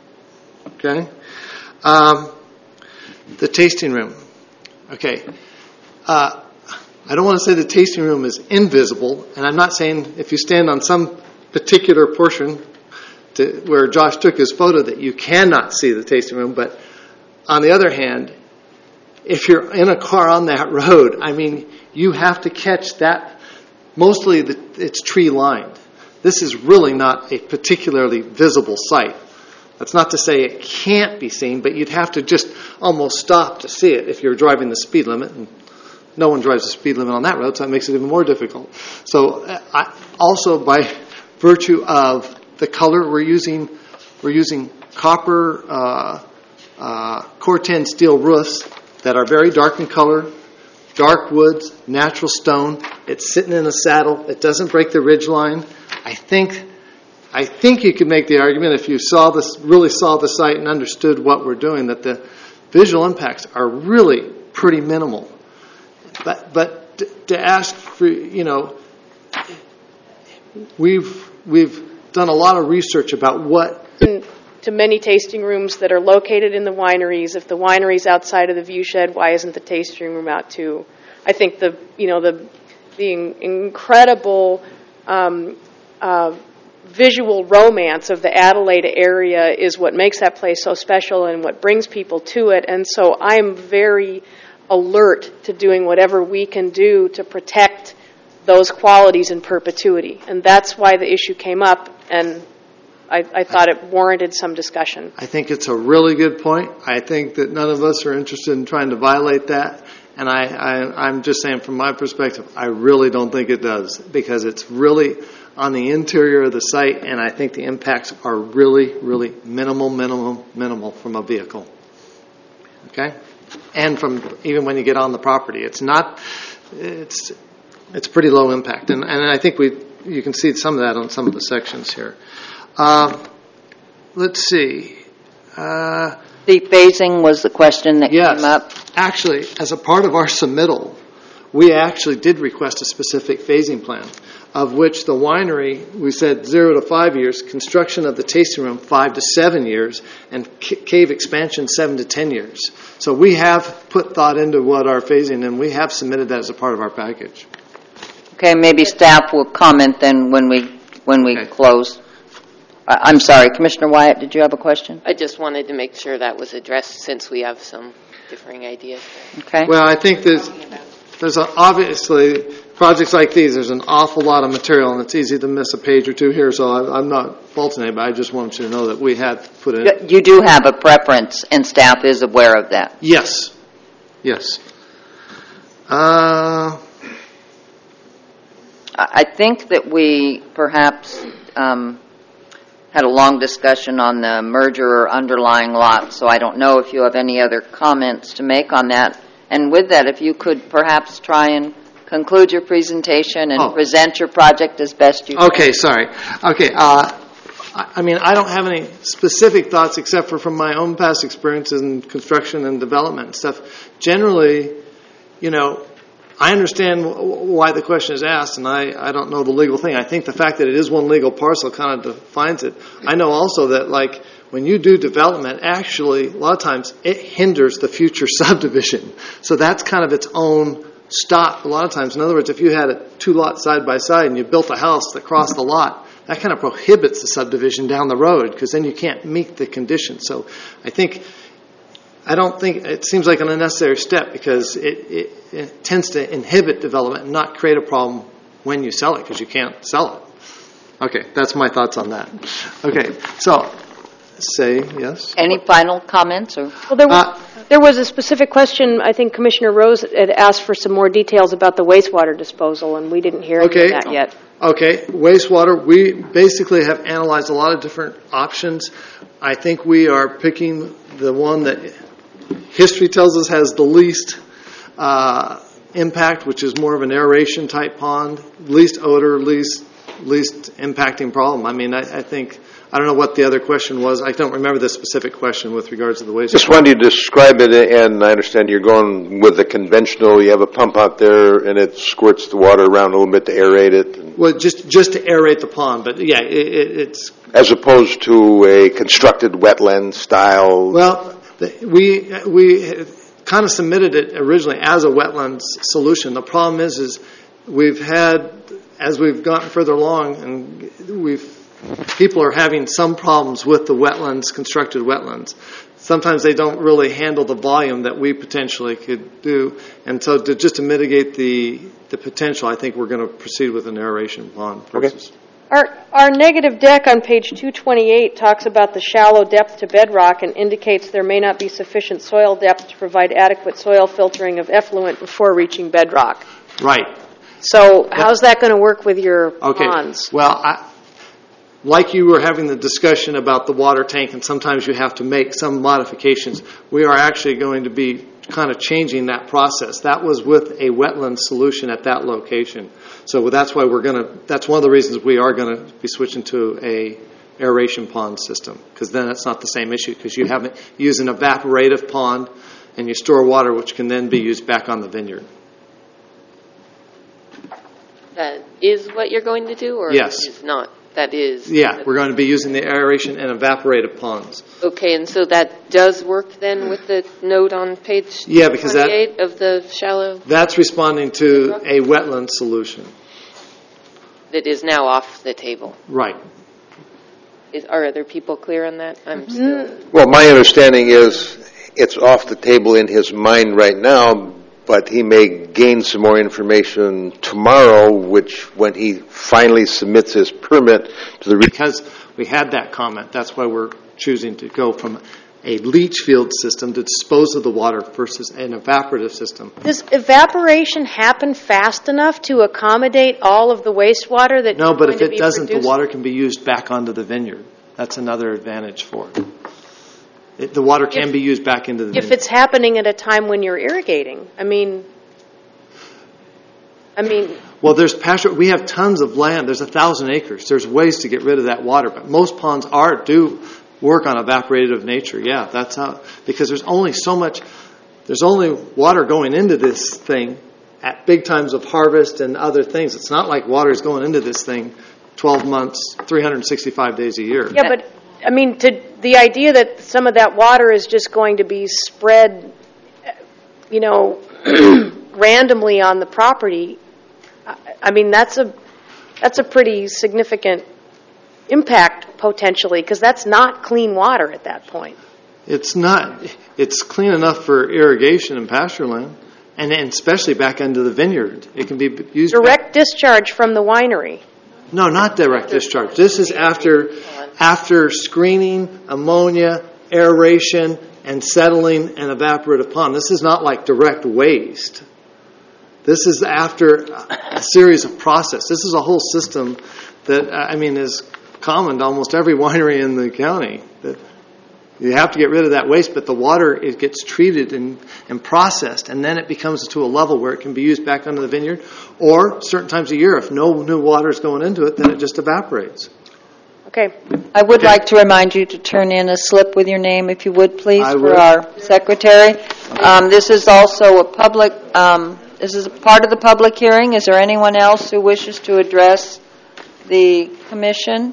Okay? The tasting room. Okay. I don't want to say the tasting room is invisible, and I'm not saying if you stand on some particular portion where Josh took his photo that you cannot see the tasting room, but on the other hand, if you're in a car on that road, I mean, you have to catch that. Mostly it's tree lined. This is really not a particularly visible site. That's not to say it can't be seen, but you'd have to just almost stop to see it if you're driving the speed limit. And no one drives the speed limit on that road, so that makes it even more difficult. So also by virtue of the color we're using copper Corten steel roofs that are very dark in color, dark woods, natural stone. It's sitting in a saddle. It doesn't break the ridge line. I think you could make the argument if you really saw the site and understood what we're doing, that the visual impacts are really pretty minimal. But to ask for, we've done a lot of research about what. To many tasting rooms that are located in the wineries. If the winery's outside of the view shed, why isn't the tasting room out too? I think the incredible visual romance of the Adelaide area is what makes that place so special and what brings people to it. And so I'm very alert to doing whatever we can do to protect those qualities in perpetuity. And that's why the issue came up, and I thought it warranted some discussion. I think it's a really good point. I think that none of us are interested in trying to violate that. And I'm just saying from my perspective, I really don't think it does, because it's really on the interior of the site, and I think the impacts are really, really minimal from a vehicle. Okay? And from even when you get on the property. It's pretty low impact. And I think you can see some of that on some of the sections here. Let's see. Deep phasing was the question that came up. Actually, as a part of our submittal, we actually did request a specific phasing plan, of which the winery, we said 0 to 5 years, construction of the tasting room 5 to 7 years, and cave expansion 7 to 10 years. So we have put thought into what our phasing, and we have submitted that as a part of our package. Okay, maybe staff will comment then when we close. I'm sorry, Commissioner Wyatt, did you have a question? I just wanted to make sure that was addressed since we have some differing ideas. Okay. Well, I think there's obviously projects like these. There's an awful lot of material, and it's easy to miss a page or two here. So I'm not faulting anybody. I just wanted you to know that we had put in. You do have a preference, and staff is aware of that. Yes. I think that we perhaps had a long discussion on the merger or underlying lot, so I don't know if you have any other comments to make on that. And with that, if you could perhaps try and conclude your presentation and present your project as best you can. Okay, sorry. Okay, I don't have any specific thoughts except from my own past experiences in construction and development and stuff. Generally, I understand why the question is asked, and I don't know the legal thing. I think the fact that it is one legal parcel kind of defines it. I know also that, like, when you do development, actually, a lot of times it hinders the future subdivision. So that's kind of its own stop a lot of times. In other words, if you had two lots side by side and you built a house that crossed the lot, that kind of prohibits the subdivision down the road, because then you can't meet the conditions. So I don't think it seems like an unnecessary step, because it tends to inhibit development and not create a problem when you sell it, because you can't sell it. Okay, that's my thoughts on that. Okay, so say yes. Any final comments? Or? Well, there was a specific question. I think Commissioner Rose had asked for some more details about the wastewater disposal, and we didn't hear any of that yet. Okay, wastewater, we basically have analyzed a lot of different options. I think we are picking the one that history tells us has the least impact, which is more of an aeration type pond, least odor, least impacting problem. I don't know what the other question was. I don't remember the specific question with regards to the wastewater. Just wanted to describe it, and I understand you're going with the conventional. You have a pump out there, and it squirts the water around a little bit to aerate it. Well, just to aerate the pond, but yeah, it's as opposed to a constructed wetland style. Well, kind of submitted it originally as a wetlands solution. The problem is we've had, as we've gotten further along, and people are having some problems with the wetlands, constructed wetlands. Sometimes they don't really handle the volume that we potentially could do. And so just to mitigate the potential, I think we're going to proceed with an aeration pond. Versus. Our negative deck on page 228 talks about the shallow depth to bedrock and indicates there may not be sufficient soil depth to provide adequate soil filtering of effluent before reaching bedrock. Right. So how's that going to work with your ponds? Well, like you were having the discussion about the water tank, and sometimes you have to make some modifications, we are actually going to be kind of changing that process. That was with a wetland solution at that location. So that's why that's one of the reasons we are going to be switching to a aeration pond system, because then it's not the same issue, because you use an evaporative pond and you store water which can then be used back on the vineyard. That is what you're going to do, or yes. Is not? That is. Yeah, we're going to be using the aeration and evaporative ponds. Okay, and so that does work then with the note on page 28 of the shallow? That's responding to a wetland solution. That is now off the table. Right. Are other people clear on that? I'm still. Well, my understanding is it's off the table in his mind right now, but he may gain some more information tomorrow, which when he finally submits his permit to the... Because we had that comment, that's why we're choosing to go from a leach field system to dispose of the water versus an evaporative system. Does evaporation happen fast enough to accommodate all of the wastewater that No, but if it doesn't, the water can be used back onto the vineyard. That's another advantage for it. The water can be used back into the vineyard. If it's happening at a time when you're irrigating, I mean. Well, there's pasture. We have tons of land. There's 1,000 acres. There's ways to get rid of that water, but most ponds do work on evaporative nature. Yeah, that's how, because there's only so much. There's only water going into this thing at big times of harvest and other things. It's not like water is going into this thing 12 months, 365 days a year. Yeah, but I mean, the idea that some of that water is just going to be spread, randomly on the property, I mean, that's a pretty significant impact potentially, because that's not clean water at that point. It's not. It's clean enough for irrigation and pasture land, and especially back into the vineyard. It can be used. Direct discharge from the winery. No, not direct discharge. This is after screening, ammonia, aeration, and settling an evaporative pond. This is not like direct waste. This is after a series of process. This is a whole system that, is common to almost every winery in the county. That you have to get rid of that waste, but the water, it gets treated and processed, and then it becomes to a level where it can be used back onto the vineyard, or certain times a year, if no new water is going into it, then it just evaporates. Okay. I would like to remind you to turn in a slip with your name, if you would, please, for our secretary. This is also a public, this is a part of the public hearing. Is there anyone else who wishes to address the commission?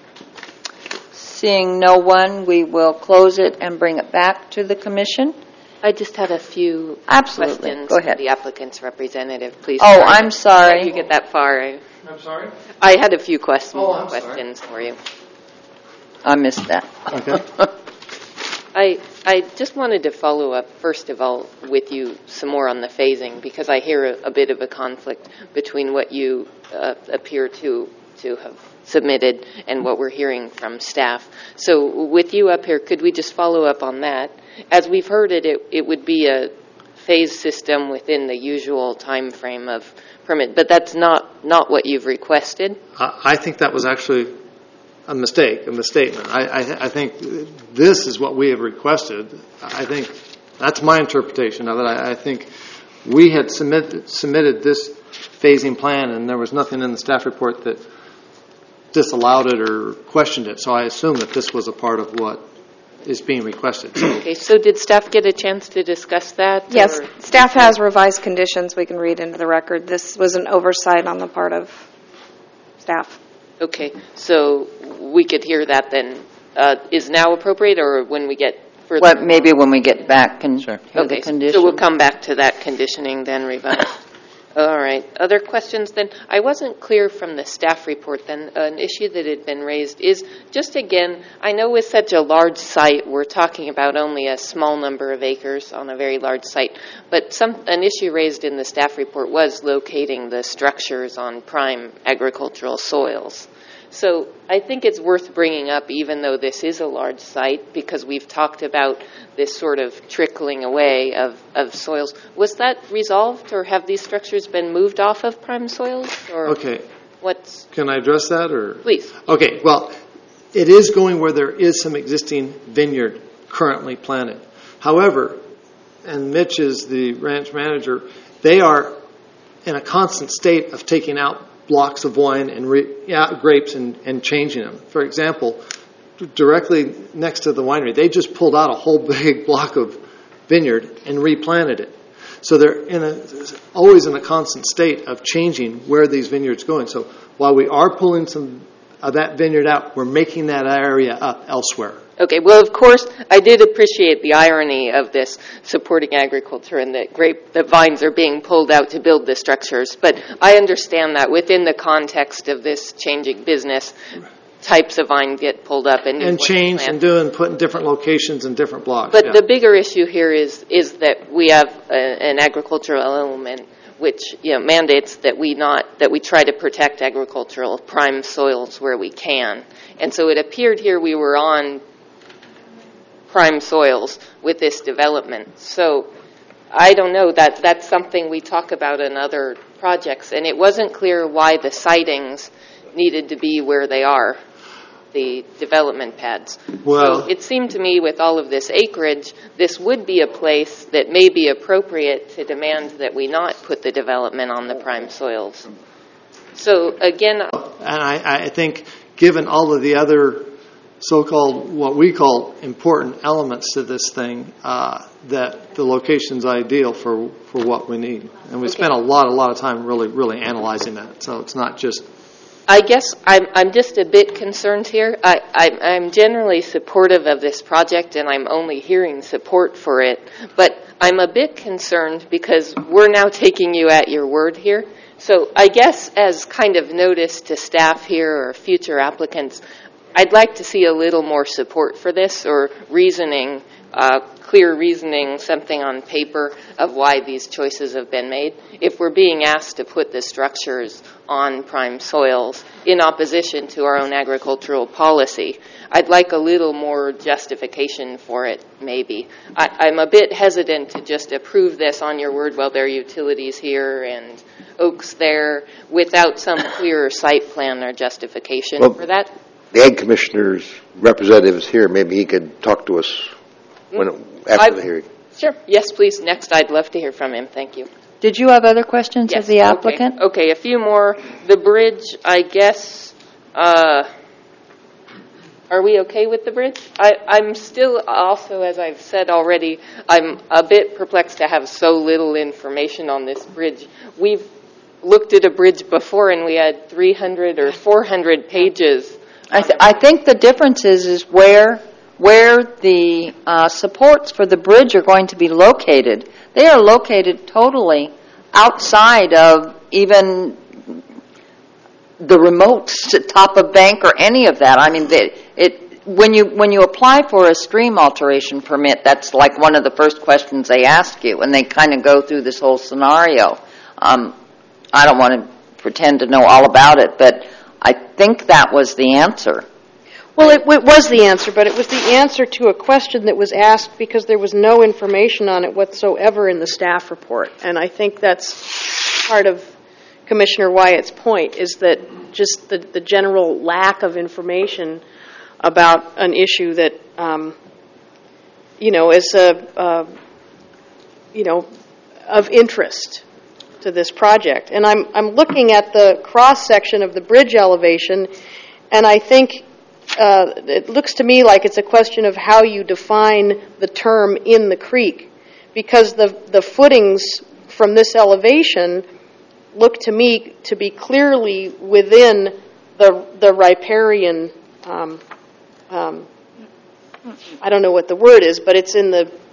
Seeing no one, we will close it and bring it back to the commission. I just had a few questions Go ahead. for the applicant's representative, please. Oh, I'm sorry. If you get that far. I'm sorry? I had a few questions for you. I missed that. Okay. I just wanted to follow up, first of all, with you some more on the phasing, because I hear a bit of a conflict between what you appear to have submitted and what we're hearing from staff. So with you up here, could we just follow up on that? As we've heard it would be a phase system within the usual time frame of permit, but that's not what you've requested? I think that was actually a misstatement. I think this is what we have requested. I think that's my interpretation of it. I think we had submitted this phasing plan, and there was nothing in the staff report that disallowed it or questioned it. So I assume that this was a part of what is being requested. Okay, so did staff get a chance to discuss that? Yes, staff has revised conditions we can read into the record. This was an oversight on the part of staff. Okay, so we could hear that then. Is now appropriate, or when we get further? Well, maybe when we get back and hear the Okay, condition. so we'll come back to that conditioning then, revised. All right. Other questions then? I wasn't clear from the staff report then. An issue that had been raised is just again, I know with such a large site, we're talking about only a small number of acres on a very large site, but an issue raised in the staff report was locating the structures on prime agricultural soils. So I think it's worth bringing up, even though this is a large site, because we've talked about this sort of trickling away of soils. Was that resolved, or have these structures been moved off of prime soils? Or Okay. what's? Can I address that, or? Please. Okay, well, it is going where there is some existing vineyard currently planted. However, and Mitch is the ranch manager, they are in a constant state of taking out blocks of wine and grapes and changing them. For example, directly next to the winery, they just pulled out a whole big block of vineyard and replanted it. So they're always in a constant state of changing where these vineyards going. So while we are pulling some of that vineyard out, we're making that area up elsewhere. Okay, well, of course, I did appreciate the irony of this supporting agriculture and that vines are being pulled out to build the structures. But I understand that within the context of this changing business, types of vine get pulled up and changed and put in different locations and different blocks. But the bigger issue here is that we have an agricultural element which mandates that we try to protect agricultural prime soils where we can. And so it appeared here we were on prime soils with this development. So I don't know, that's something we talk about in other projects, and it wasn't clear why the sidings needed to be where they are, the development pads. Well, so it seemed to me with all of this acreage, this would be a place that may be appropriate to demand that we not put the development on the prime soils. So again, and I think given all of the other so-called, what we call important elements to this thing, that the location's ideal for what we need. And we spent a lot of time really analyzing that. So it's not just... I guess I'm just a bit concerned here. I'm generally supportive of this project, and I'm only hearing support for it. But I'm a bit concerned because we're now taking you at your word here. So I guess as kind of notice to staff here or future applicants, I'd like to see a little more support for this, or reasoning, clear reasoning, something on paper of why these choices have been made. If we're being asked to put the structures on prime soils in opposition to our own agricultural policy, I'd like a little more justification for it, maybe. I'm a bit hesitant to just approve this on your word, well, there are utilities here and oaks there, without some clearer site plan or justification for that. The Ag Commissioner's representative is here. Maybe he could talk to us after the hearing. Sure. Yes, please. Next, I'd love to hear from him. Thank you. Did you have other questions of the applicant? Okay, a few more. The bridge, I guess, are we okay with the bridge? I'm still also, as I've said already, I'm a bit perplexed to have so little information on this bridge. We've looked at a bridge before and we had 300 or 400 pages. I think the difference is where the supports for the bridge are going to be located. They are located totally outside of even the remote top of bank or any of that. I mean, when you apply for a stream alteration permit, that's like one of the first questions they ask you, and they kind of go through this whole scenario. I don't want to pretend to know all about it, but I think that was the answer. Well, it was the answer, but it was the answer to a question that was asked because there was no information on it whatsoever in the staff report. And I think that's part of Commissioner Wyatt's point, is that just the general lack of information about an issue that, is of interest to this project. And I'm looking at the cross-section of the bridge elevation, and I think it looks to me like it's a question of how you define the term in the creek, because the footings from this elevation look to me to be clearly within the riparian, I don't know what the word is, but it's in the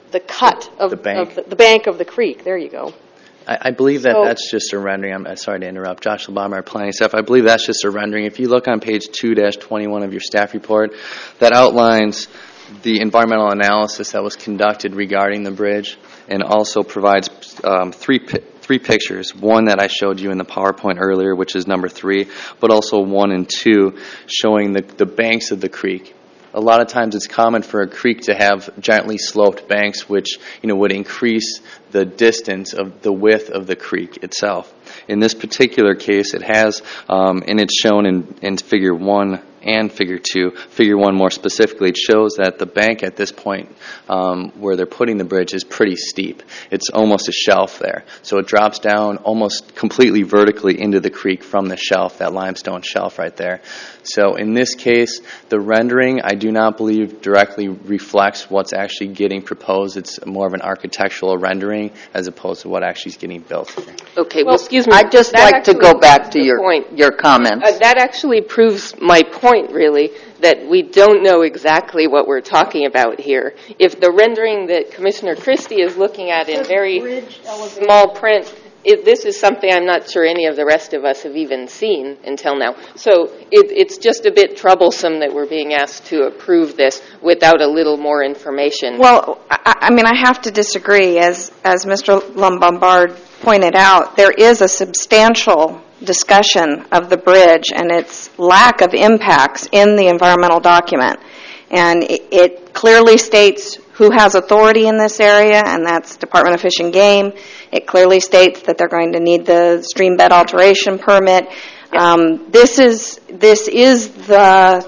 the cut of The bank. of the bank of the creek. There you go. I believe that's just a rendering. I'm sorry to interrupt. Josh LeBon, our planning staff. I believe that's just a rendering. If you look on page 2-21 of your staff report, that outlines the environmental analysis that was conducted regarding the bridge, and also provides three pictures. One that I showed you in the PowerPoint earlier, which is number 3, but also 1 and 2 showing the banks of the creek. A lot of times it's common for a creek to have gently sloped banks, which would increase the distance of the width of the creek itself. In this particular case, it has, and it's shown in Figure 1 and Figure 2. Figure 1 more specifically, it shows that the bank at this point where they're putting the bridge is pretty steep. It's almost a shelf there. So it drops down almost completely vertically into the creek from the shelf, that limestone shelf right there. So in this case, the rendering, I do not believe directly reflects what's actually getting proposed. It's more of an architectural rendering as opposed to what actually is getting built. Okay, well, excuse me. I'd just That like to actually go back to proves the point. your comments. That actually proves my point, really, that we don't know exactly what we're talking about here. If the rendering that Commissioner Christie is looking at in very small print, this is something I'm not sure any of the rest of us have even seen until now. So it's just a bit troublesome that we're being asked to approve this without a little more information. Well, I mean, I have to disagree. As Mr. Lombard pointed out, there is a substantial discussion of the bridge and its lack of impacts in the environmental document. And it clearly states who has authority in this area, and that's Department of Fish and Game. It clearly states that they're going to need the stream bed alteration permit. This is the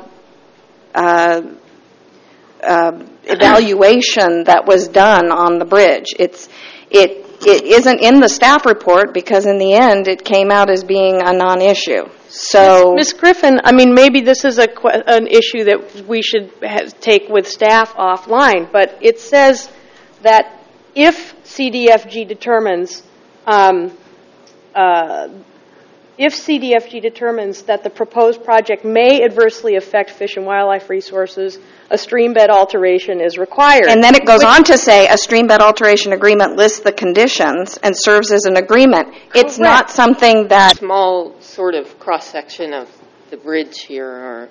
evaluation that was done on the bridge. It isn't in the staff report because in the end it came out as being a non-issue. So, Ms. Griffin, I mean, maybe this is an issue that we should take with staff offline, but it says that if CDFG determines that the proposed project may adversely affect fish and wildlife resources, a stream bed alteration is required. And then it goes on to say a stream bed alteration agreement lists the conditions and serves as an agreement. It's not something that... Small sort of cross-section of the bridge here. Or,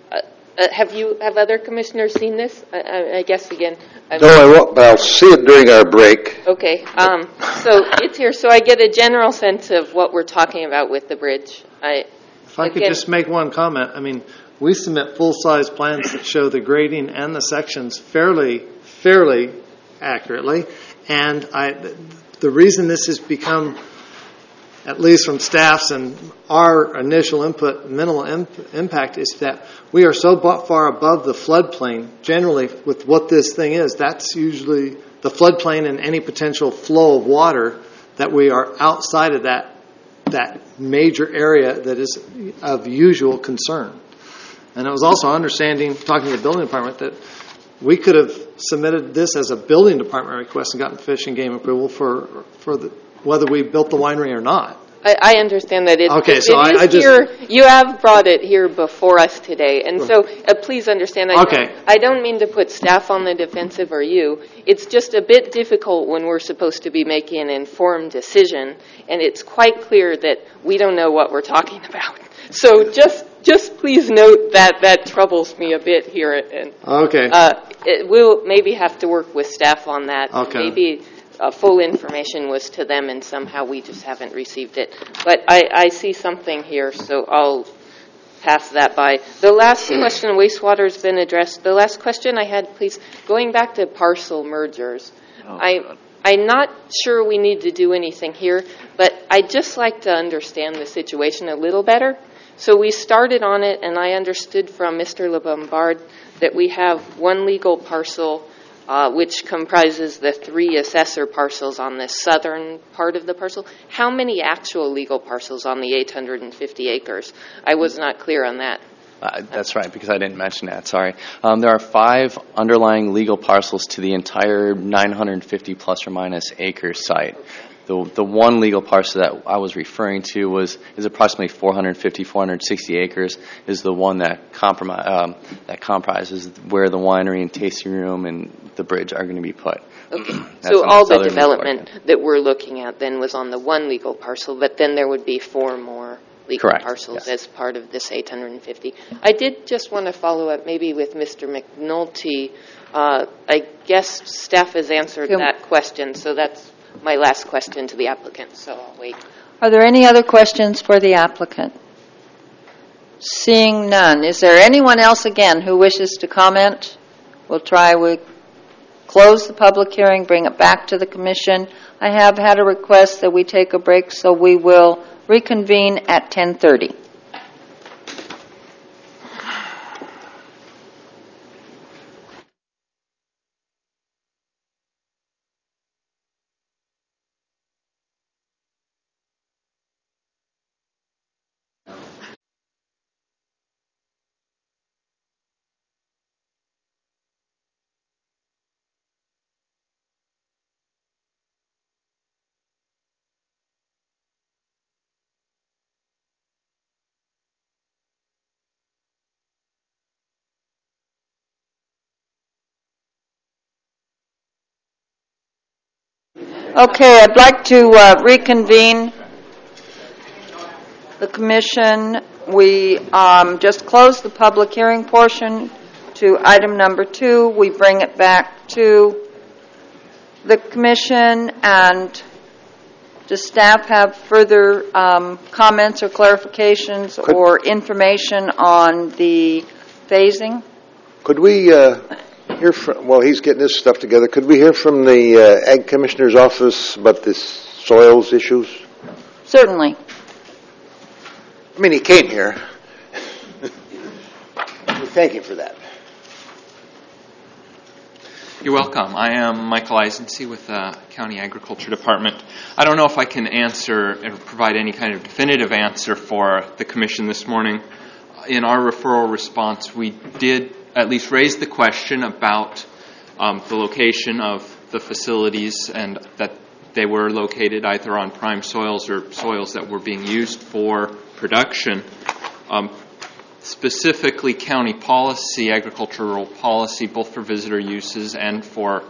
have other commissioners seen this? I guess, again... No, I won't, but I'll see it during our break. Okay, so it's here, so I get a general sense of what we're talking about with the bridge. If I could just make one comment. I mean, we submit full-size plans that show the grading and the sections fairly accurately. And the reason this has become, at least from staff's and our initial input, minimal impact, is that we are so far above the floodplain, generally, with what this thing is. That's usually the floodplain and any potential flow of water, that we are outside of that major area that is of usual concern. And it was also understanding, talking to the building department, that we could have submitted this as a building department request and gotten Fish and Game approval for whether we built the winery or not. I understand that Okay, so I just... here. You have brought it here before us today, and so please understand. I don't mean to put staff on the defensive or you. It's just a bit difficult when we're supposed to be making an informed decision, and it's quite clear that we don't know what we're talking about. So just please note that troubles me a bit here. And, we'll maybe have to work with staff on that. Okay. Maybe full information was to them and somehow we just haven't received it. But I see something here, so I'll pass that by. The last question, wastewater, has been addressed. The last question I had, please, going back to parcel mergers. I'm not sure we need to do anything here, but I'd just like to understand the situation a little better. So we started on it, and I understood from Mr. LeBombard that we have one legal parcel which comprises the 3 assessor parcels on the southern part of the parcel. How many actual legal parcels on the 850 acres? I was not clear on that. That's right, because I didn't mention that, sorry. There are 5 underlying legal parcels to the entire 950 plus or minus acre site. The one legal parcel that I was referring to is approximately 460 acres, is the one that comprises where the winery and tasting room and the bridge are going to be put. Okay. That's So on all the southern development that we're looking at then was on the one legal parcel, but then there would be 4 more legal Correct, parcels yes. as part of this 850. I did just want to follow up maybe with Mr. McNulty. I guess staff has answered that question, so that's my last question to the applicant, so I'll wait. Are there any other questions for the applicant? Seeing none. Is there anyone else again who wishes to comment? We'll close the public hearing, bring it back to the commission. I have had a request that we take a break, so we will reconvene at 10:30. Okay, I'd like to reconvene the commission. We just closed the public hearing portion to item number 2. We bring it back to the commission, and does staff have further comments or clarifications or information on the phasing? Could we hear from, while he's getting his stuff together, could we hear from the Ag Commissioner's office about this soils issues? Certainly. I mean, he came here. We thank him for that. You're welcome. I am Michael Eisensee with the County Agriculture Department. I don't know if I can answer or provide any kind of definitive answer for the Commission this morning. In our referral response, we did at least raise the question about the location of the facilities and that they were located either on prime soils or soils that were being used for production. Specifically, county policy, agricultural policy, both for visitor uses and for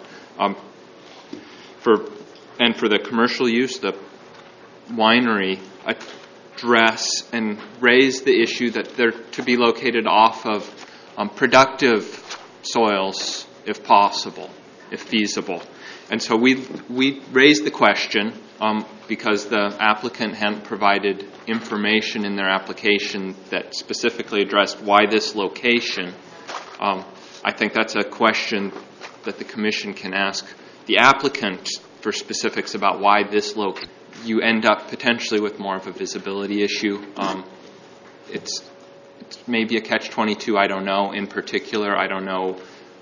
the commercial use, the winery address and raise the issue that they're to be located off of productive soils, if possible, if feasible. And so we raised the question because the applicant hadn't provided information in their application that specifically addressed why this location. I think that's a question that the Commission can ask the applicant for specifics about why this location. You end up potentially with more of a visibility issue. It's maybe a catch-22, I don't know. In particular, I don't know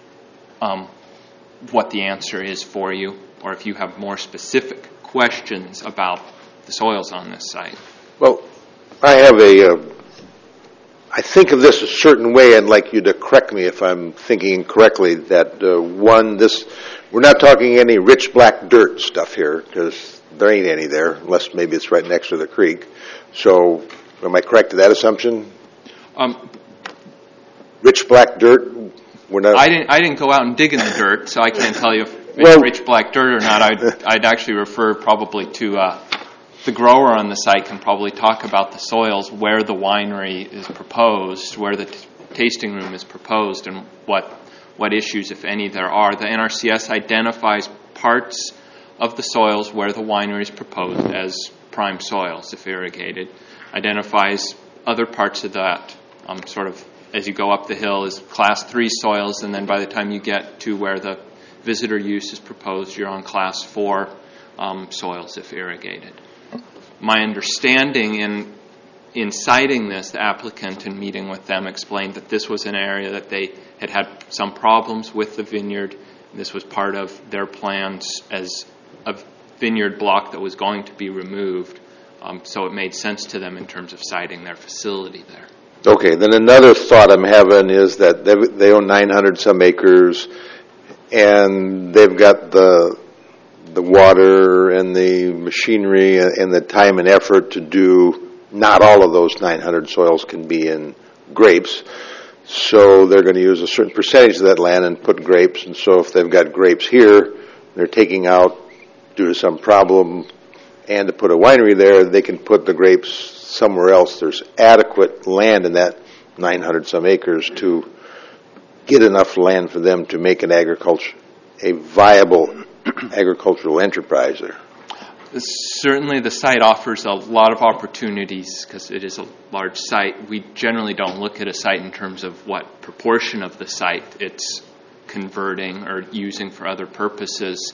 what the answer is for you, or if you have more specific questions about the soils on this site. Well, I think of this a certain way. I'd like you to correct me if I'm thinking incorrectly. That we're not talking any rich black dirt stuff here, because there ain't any there, unless maybe it's right next to the creek. So, am I correct to that assumption? Rich black dirt. We're not. I didn't go out and dig in the dirt, so I can't tell you if it's rich black dirt or not. I'd actually refer probably to the grower on the site can probably talk about the soils, where the winery is proposed, where the tasting room is proposed, and what issues, if any, there are. The NRCS identifies parts of the soils where the winery is proposed as prime soils, if irrigated. Identifies other parts of that sort of as you go up the hill is class 3 soils, and then by the time you get to where the visitor use is proposed, you're on class 4 soils, if irrigated. My understanding in citing this, the applicant in meeting with them explained that this was an area that they had some problems with the vineyard. This was part of their plans as a vineyard block that was going to be removed. So it made sense to them in terms of citing their facility there. Okay, then another thought I'm having is that they own 900 some acres, and they've got the water and the machinery and the time and effort to do. Not all of those 900 soils can be in grapes. So they're going to use a certain percentage of that land and put grapes. And so if they've got grapes here, they're taking out due to some problem, and to put a winery there, they can put the grapes somewhere else. There's adequate land in that 900 some acres to get enough land for them to make a viable agricultural enterprise there. Certainly the site offers a lot of opportunities because it is a large site. We generally don't look at a site in terms of what proportion of the site it's converting or using for other purposes.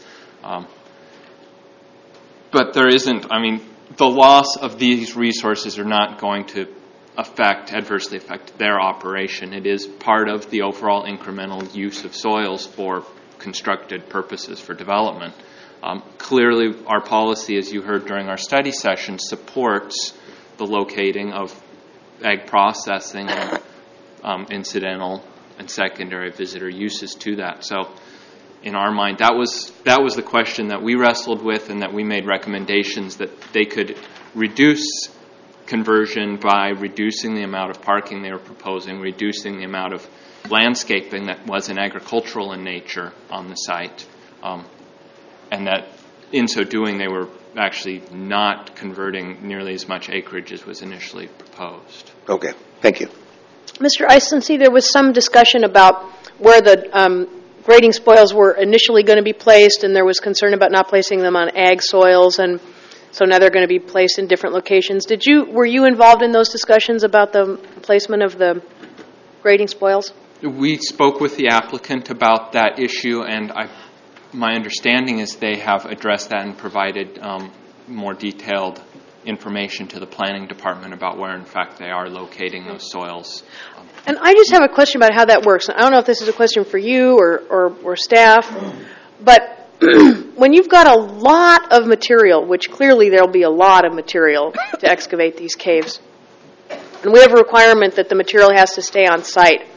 But there isn't, the loss of these resources are not going to adversely affect their operation. It is part of the overall incremental use of soils for constructed purposes for development. Clearly, our policy, as you heard during our study session, supports the locating of ag processing and incidental and secondary visitor uses to that. So, in our mind, that was the question that we wrestled with, and that we made recommendations that they could reduce conversion by reducing the amount of parking they were proposing, reducing the amount of landscaping that wasn't agricultural in nature on the site. And that in so doing, they were actually not converting nearly as much acreage as was initially proposed. Okay, thank you. Mr. Eisenstein, there was some discussion about where the grading spoils were initially going to be placed, and there was concern about not placing them on ag soils, and so now they're going to be placed in different locations. Were you involved in those discussions about the placement of the grading spoils? We spoke with the applicant about that issue, and my understanding is they have addressed that and provided more detailed information to the planning department about where, in fact, they are locating those soils. And I just have a question about how that works. I don't know if this is a question for you or staff, but when you've got a lot of material, which clearly there'll be a lot of material to excavate these caves, and we have a requirement that the material has to stay on site,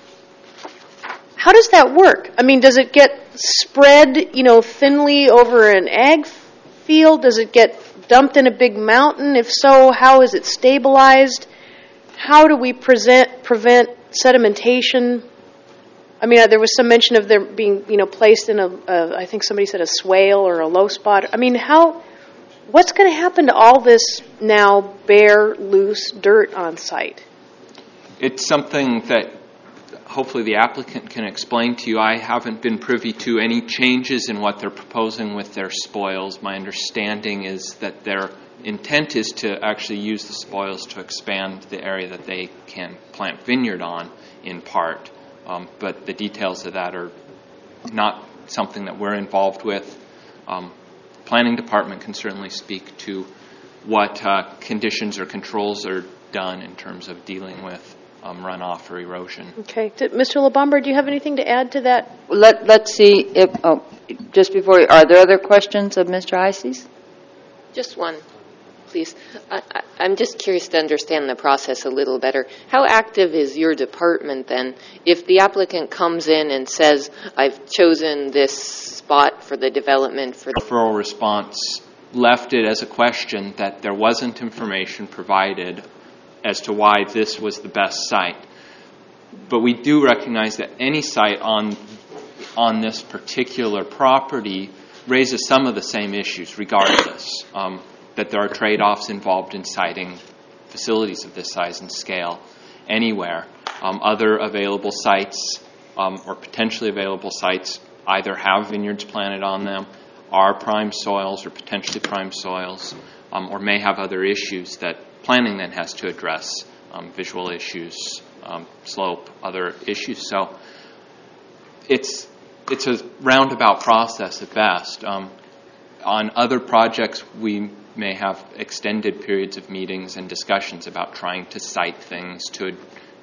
how does that work? Does it get spread, thinly over an ag field? Does it get dumped in a big mountain? If so, how is it stabilized? How do we prevent sedimentation? There was some mention of there being, placed in I think somebody said a swale or a low spot. What's going to happen to all this now bare, loose dirt on site? It's something that hopefully the applicant can explain to you. I haven't been privy to any changes in what they're proposing with their spoils. My understanding is that their intent is to actually use the spoils to expand the area that they can plant vineyard on, in part. But the details of that are not something that we're involved with. Planning department can certainly speak to what conditions or controls are done in terms of dealing with runoff or erosion. Okay. Mr. LaBomber, do you have anything to add to that? Let's see if, just before, are there other questions of Mr. Ices? Just one, please. I'm just curious to understand the process a little better. How active is your department then? If the applicant comes in and says, I've chosen this spot for the development for the referral response, left it as a question that there wasn't information provided as to why this was the best site. But we do recognize that any site on this particular property raises some of the same issues regardless, that there are trade-offs involved in siting facilities of this size and scale anywhere. Other available sites or potentially available sites either have vineyards planted on them, are prime soils or potentially prime soils, or may have other issues that planning then has to address, visual issues, slope, other issues. So it's a roundabout process at best. On other projects, we may have extended periods of meetings and discussions about trying to site things to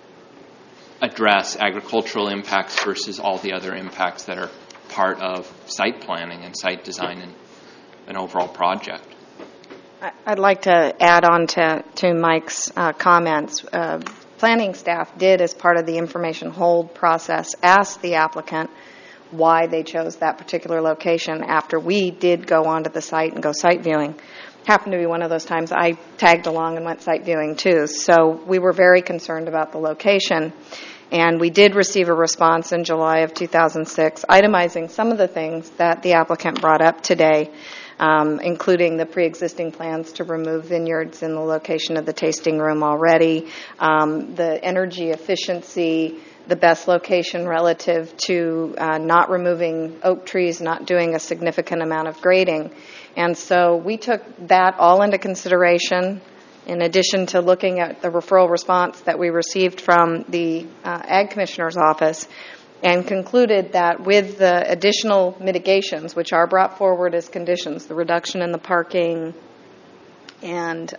address agricultural impacts versus all the other impacts that are part of site planning and site design and an overall project. I'd like to add on to Mike's comments. Planning staff did, as part of the information hold process, ask the applicant why they chose that particular location after we did go onto the site and go site viewing. Happened to be one of those times I tagged along and went site viewing too. So we were very concerned about the location. And we did receive a response in July of 2006 itemizing some of the things that the applicant brought up today, including the pre-existing plans to remove vineyards in the location of the tasting room already, the energy efficiency, the best location relative to not removing oak trees, not doing a significant amount of grading. And so we took that all into consideration, in addition to looking at the referral response that we received from the Ag Commissioner's office, and concluded that with the additional mitigations, which are brought forward as conditions, the reduction in the parking and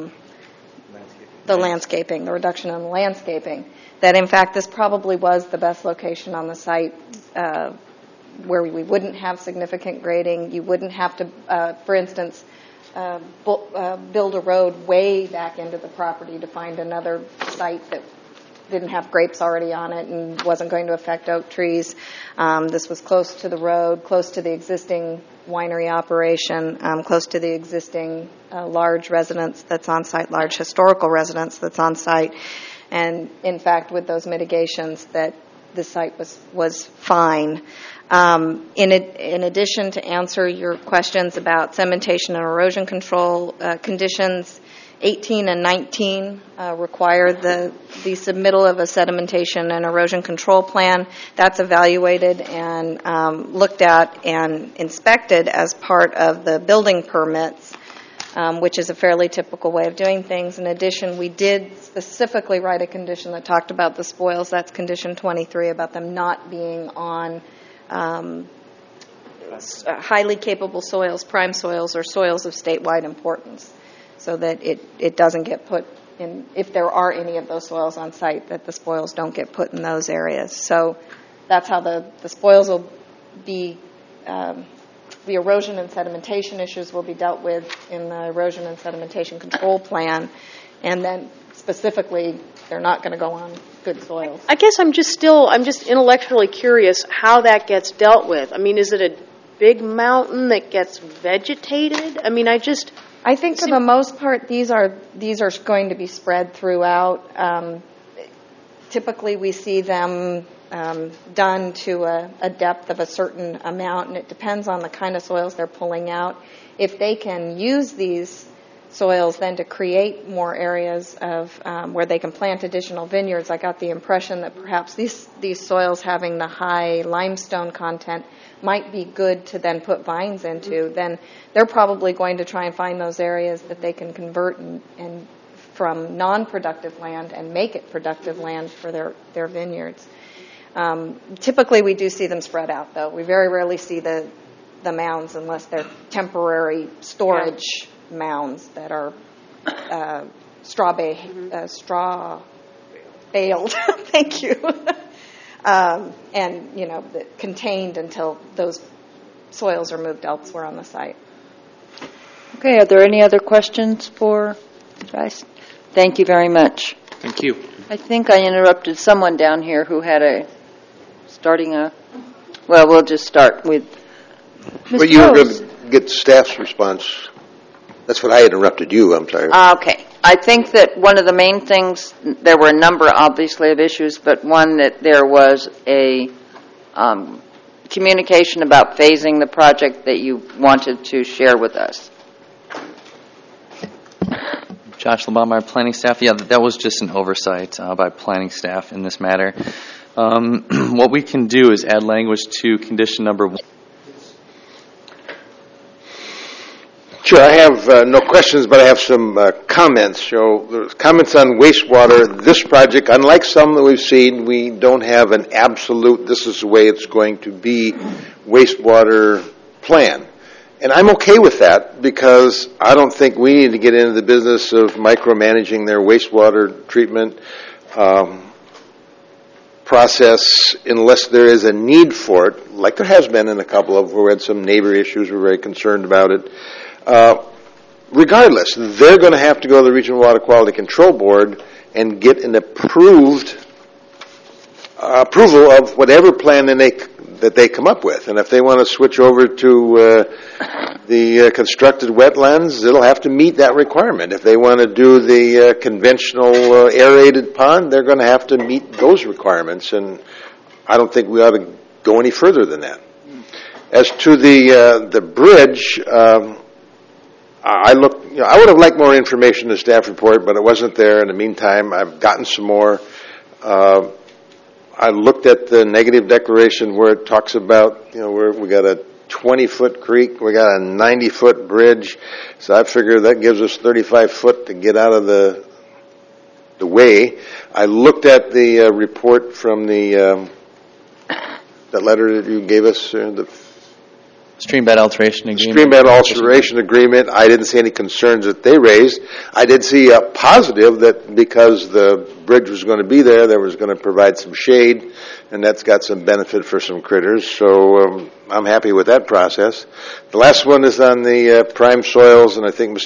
the landscaping, the reduction in the landscaping, that in fact this probably was the best location on the site where we wouldn't have significant grading. You wouldn't have to, for instance, build a road way back into the property to find another site that didn't have grapes already on it and wasn't going to affect oak trees. This was close to the road, close to the existing winery operation, close to the existing large residence that's on site, large historical residence that's on site. And in fact, with those mitigations, that the site was fine. In addition, to answer your questions about cementation and erosion control conditions, 18 and 19 require the submittal of a sedimentation and erosion control plan. That's evaluated and looked at and inspected as part of the building permits, which is a fairly typical way of doing things. In addition, we did specifically write a condition that talked about the spoils. That's condition 23, about them not being on highly capable soils, prime soils, or soils of statewide importance, so that it doesn't get put in, if there are any of those soils on site, that the spoils don't get put in those areas. So that's how the spoils will be, the erosion and sedimentation issues will be dealt with in the erosion and sedimentation control plan, and then specifically, they're not going to go on good soils. I guess I'm just intellectually curious how that gets dealt with. I mean, is it a big mountain that gets vegetated? I mean, I think for the most part, these are going to be spread throughout. Typically, we see them done to a depth of a certain amount, and it depends on the kind of soils they're pulling out. If they can use these soils then to create more areas of where they can plant additional vineyards, I got the impression that perhaps these soils having the high limestone content might be good to then put vines into. Then they're probably going to try and find those areas that they can convert and from non-productive land and make it productive land for their vineyards. Typically, we do see them spread out, though. We very rarely see the mounds unless they're temporary storage mounds that are straw baled. Thank you. And contained until those soils are moved elsewhere on the site. Okay, are there any other questions for Vice? Thank you very much. Thank you. I think I interrupted someone down here who had we'll just start with Ms. Well, you were going to get staff's response. That's what I interrupted you, I'm sorry. Okay. I think that one of the main things, there were a number, obviously, of issues, but one, that there was a communication about phasing the project that you wanted to share with us. Josh Labaumeier, planning staff. Yeah, that was just an oversight by planning staff in this matter. What we can do is add language to condition number 1. Sure, I have no questions, but I have some comments. There's comments on wastewater. This project, unlike some that we've seen, we don't have an absolute, this is the way it's going to be, wastewater plan. And I'm okay with that because I don't think we need to get into the business of micromanaging their wastewater treatment process unless there is a need for it, like there has been in a couple of where we had some neighbor issues. We're very concerned about it. Regardless, they're going to have to go to the Regional Water Quality Control Board and get an approval of whatever plan that they come up with. And if they want to switch over to the constructed wetlands, it'll have to meet that requirement. If they want to do the conventional aerated pond, they're going to have to meet those requirements. And I don't think we ought to go any further than that. As to the bridge, I looked. I would have liked more information in the staff report, but it wasn't there. In the meantime, I've gotten some more. I looked at the negative declaration where it talks about, where we got a 20-foot creek, we got a 90-foot bridge, so I figure that gives us 35 foot to get out of the way. I looked at the report from that letter that you gave us, the Streambed alteration agreement. Streambed alteration agreement. I didn't see any concerns that they raised. I did see a positive that because the bridge was going to be there, there was going to provide some shade, and that's got some benefit for some critters. So I'm happy with that process. The last one is on the prime soils, and I think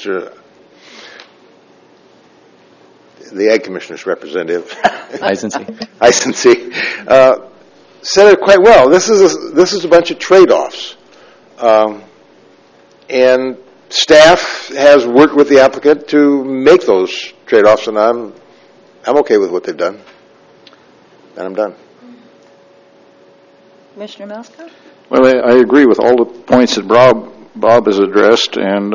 the Ag Commissioner's representative, Eisense, said it quite well. This is a bunch of trade-offs. And staff has worked with the applicant to make those trade-offs, and I'm okay with what they've done. And I'm done. Commissioner Malska? Well, I agree with all the points that Bob has addressed, and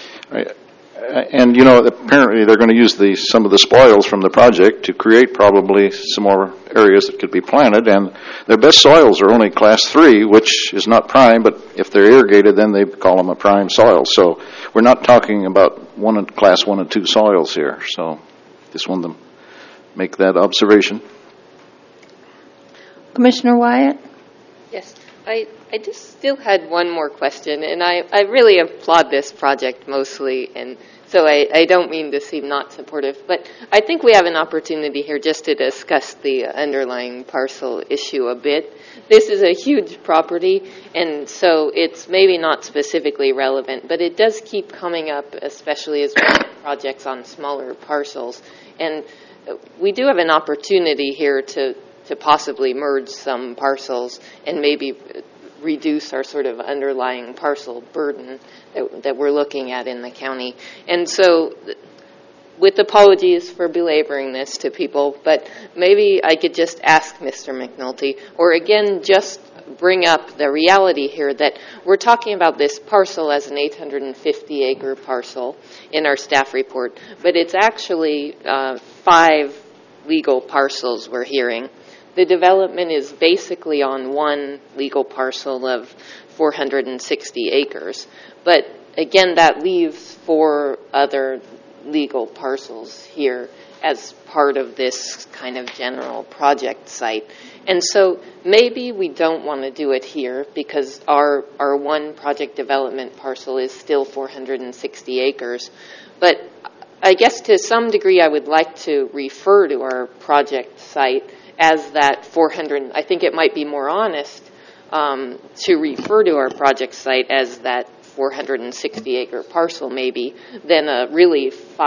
apparently they're going to use some of the spoils from the project to create probably some more areas that could be planted, and their best soils are only class 3, which is not prime, but if they're irrigated, then they call them a prime soil. So we're not talking about class 1 and 2 soils here. So just wanted to make that observation. Commissioner Wyatt? Yes, I just still had one more question, and I really applaud this project mostly, and so I don't mean to seem not supportive, but I think we have an opportunity here just to discuss the underlying parcel issue a bit. This is a huge property, and so it's maybe not specifically relevant, but it does keep coming up, especially as projects on smaller parcels. And we do have an opportunity here to possibly merge some parcels and maybe reduce our sort of underlying parcel burden that we're looking at in the county. And so, with apologies for belaboring this to people, but maybe I could just ask Mr. McNulty, or again just bring up the reality here that we're talking about this parcel as an 850-acre parcel in our staff report, but it's actually 5 legal parcels we're hearing. The development is basically on one legal parcel of 460 acres. But again, that leaves 4 other legal parcels here as part of this kind of general project site. And so maybe we don't want to do it here because our one project development parcel is still 460 acres. But I guess to some degree I would like to refer to our project site as that 400, I think it might be more honest to refer to our project site as that 460-acre parcel maybe than a really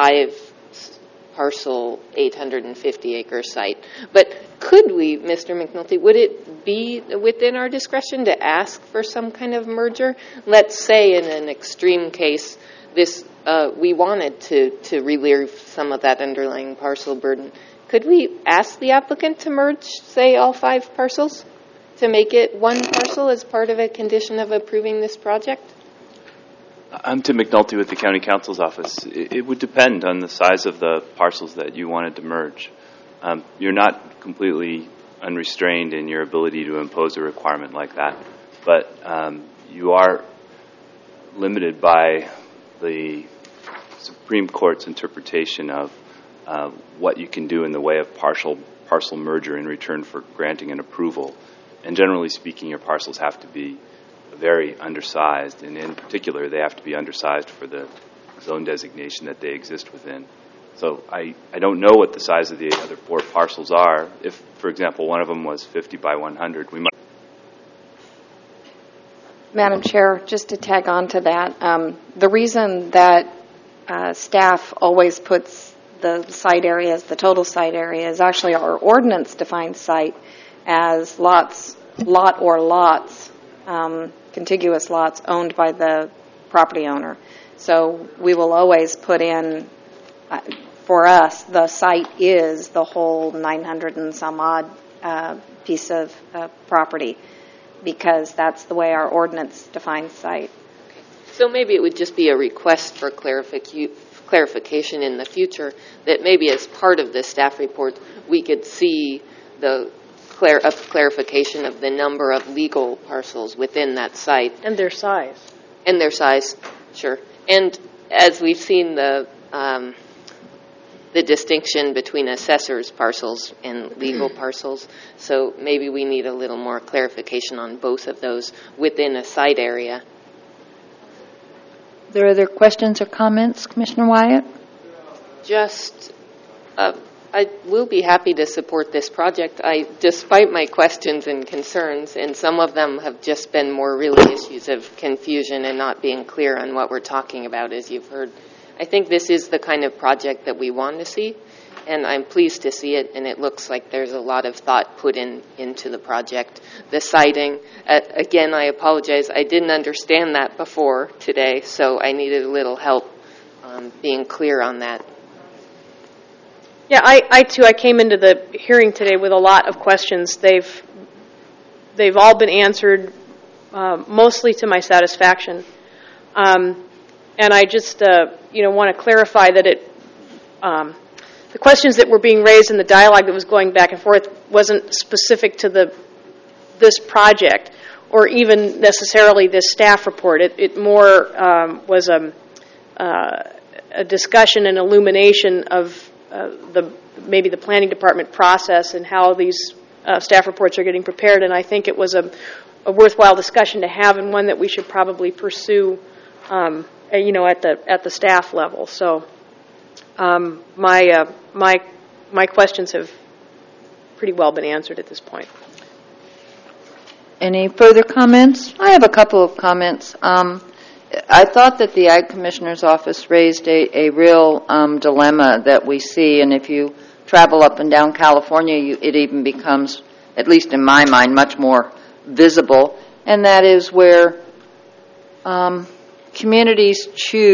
5-parcel 850-acre site. But could we, Mr. McNulty, would it be within our discretion to ask for some kind of merger? Let's say in an extreme case, we wanted to relieve some of that underlying parcel burden. Could we ask the applicant to merge, say, all 5 parcels to make it one parcel as part of a condition of approving this project? I'm Tim McNulty with the County Counsel's Office. It would depend on the size of the parcels that you wanted to merge. You're not completely unrestrained in your ability to impose a requirement like that, but you are limited by the Supreme Court's interpretation of what you can do in the way of parcel merger in return for granting an approval. And generally speaking, your parcels have to be very undersized, and in particular, they have to be undersized for the zone designation that they exist within. So I don't know what the size of the other 4 parcels are. If, for example, one of them was 50 by 100, we might. Madam Chair, just to tag on to that, the reason that staff always puts the site areas, the total site area, is actually our ordinance defines site as lots lot or lots, contiguous lots owned by the property owner. So we will always put in, for us, the site is the whole 900 and some odd piece of property, because that's the way our ordinance defines site. So maybe it would just be a request for clarification in the future, that maybe as part of the staff report we could see the clarification of the number of legal parcels within that site. And their size. And their size, sure. And as we've seen the distinction between assessors' parcels and legal parcels, so maybe we need a little more clarification on both of those within a site area. Are there other questions or comments, Commissioner Wyatt? Just, I will be happy to support this project. Despite my questions and concerns, and some of them have just been more really issues of confusion and not being clear on what we're talking about, as you've heard. I think this is the kind of project that we want to see, and I'm pleased to see it, and it looks like there's a lot of thought put into the project. The siting, again, I apologize, I didn't understand that before today, so I needed a little help being clear on that. Yeah, I too, I came into the hearing today with a lot of questions. They've all been answered mostly to my satisfaction. And I just, want to clarify that the questions that were being raised in the dialogue that was going back and forth wasn't specific to this project or even necessarily this staff report. It more was a discussion and illumination of maybe the planning department process and how these staff reports are getting prepared. And I think it was a worthwhile discussion to have, and one that we should probably pursue at the staff level. So my questions have pretty well been answered at this point. Any further comments? I have a couple of comments. I thought that the Ag Commissioner's Office raised a real dilemma that we see, and if you travel up and down California, it even becomes, at least in my mind, much more visible, and that is where communities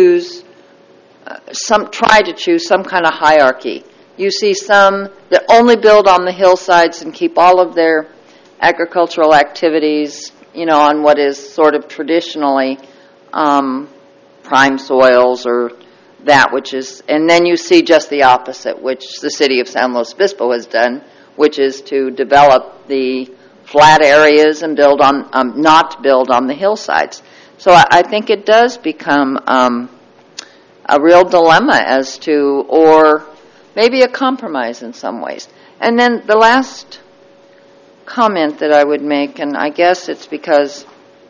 try to choose some kind of hierarchy. You see some that only build on the hillsides and keep all of their agricultural activities, on what is sort of traditionally prime soils, or that which is, and then you see just the opposite, which the city of San Luis Obispo has done, which is to develop the flat areas and not build on the hillsides. So I think it does become a real dilemma as to, or maybe a compromise in some ways. And then the last comment that I would make, and I guess it's because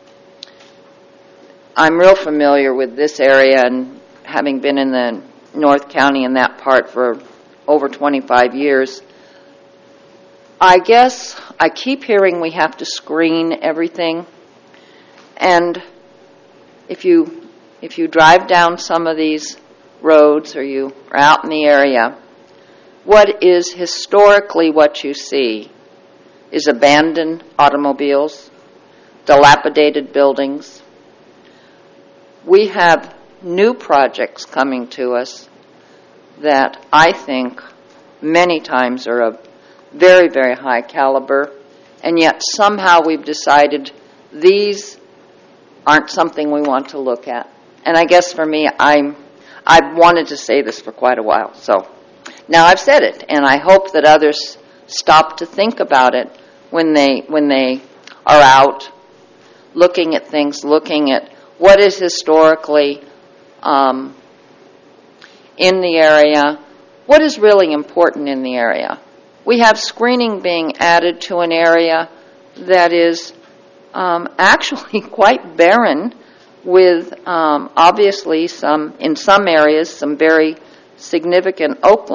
I'm real familiar with this area and having been in the North County in that part for over 25 years, I guess I keep hearing we have to screen everything. And if you drive down some of these roads, or you are out in the area, what is historically what you see is abandoned automobiles, dilapidated buildings. We have new projects coming to us that I think many times are of very, very high caliber, and yet somehow we've decided these aren't something we want to look at. And I guess for me, I've wanted to say this for quite a while. So now I've said it, and I hope that others stop to think about it when they are out looking at things, looking at what is historically in the area, what is really important in the area. We have screening being added to an area that is actually quite barren, with obviously in some areas some very significant oak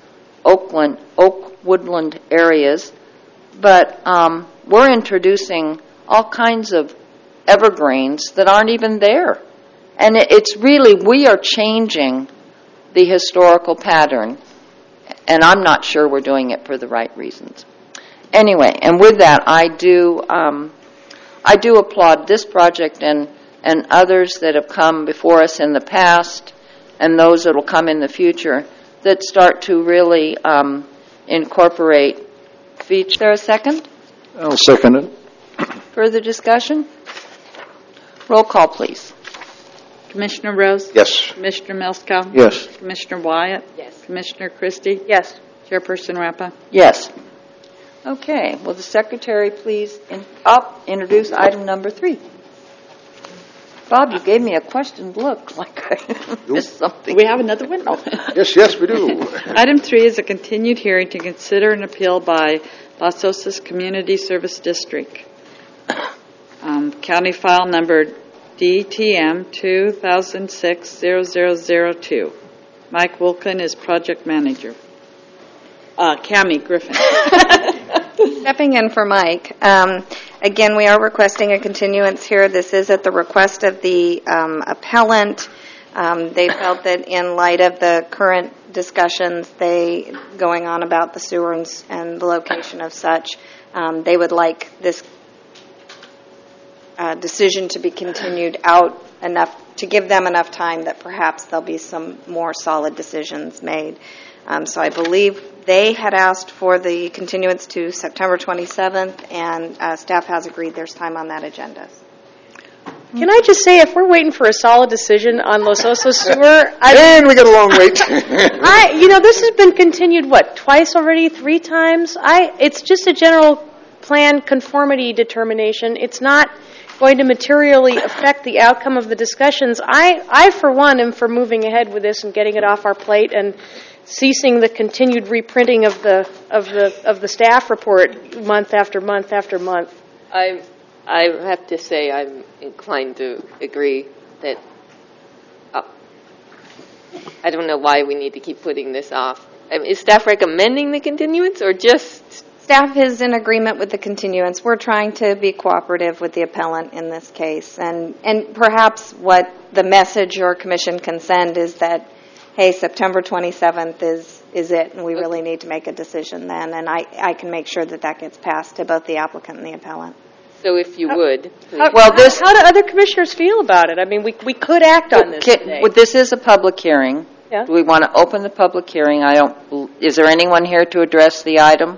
woodland areas, but we're introducing all kinds of evergreens that aren't even there. And it's really, we are changing the historical pattern, and I'm not sure we're doing it for the right reasons. Anyway, and with that, I do applaud this project and others that have come before us in the past and those that will come in the future that start to really incorporate features. Is there a second? I'll second it. Further discussion? Roll call, please. Commissioner Rose? Yes. Commissioner Melskow? Yes. Commissioner Wyatt? Yes. Commissioner Christie? Yes. Chairperson Rappa? Yes. Okay. Will the secretary please introduce item number 3? Bob, you gave me a questioned look like I missed something. We have another one? Oh. Yes, we do. Item 3 is a continued hearing to consider an appeal by Las Osas Community Service District. County file number DTM 2006-0002. Mike Wilkin is project manager. Cammie Griffin. Stepping in for Mike. Again, we are requesting a continuance here. This is at the request of the appellant. They felt that in light of the current discussions going on about the sewer and the location of such, they would like this decision to be continued out enough to give them enough time that perhaps there'll be some more solid decisions made. So I believe they had asked for the continuance to September 27th, and staff has agreed there's time on that agenda. Can I just say, if we're waiting for a solid decision on Los Osos sewer, And we got a long wait. this has been continued, twice already, 3 times? It's just a general plan conformity determination. It's not going to materially affect the outcome of the discussions. I for one, am for moving ahead with this and getting it off our plate and ceasing the continued reprinting of the staff report month after month after month. I have to say I'm inclined to agree that I don't know why we need to keep putting this off. Is staff recommending the continuance or just... Staff is in agreement with the continuance. We're trying to be cooperative with the appellant in this case. And perhaps what the message your commission can send is that, hey, September 27th is it, and we really need to make a decision then. And I can make sure that gets passed to both the applicant and the appellant. So if you would. How do other commissioners feel about it? I mean, we could act on this today. This is a public hearing. Yeah. Do we want to open the public hearing? Is there anyone here to address the item?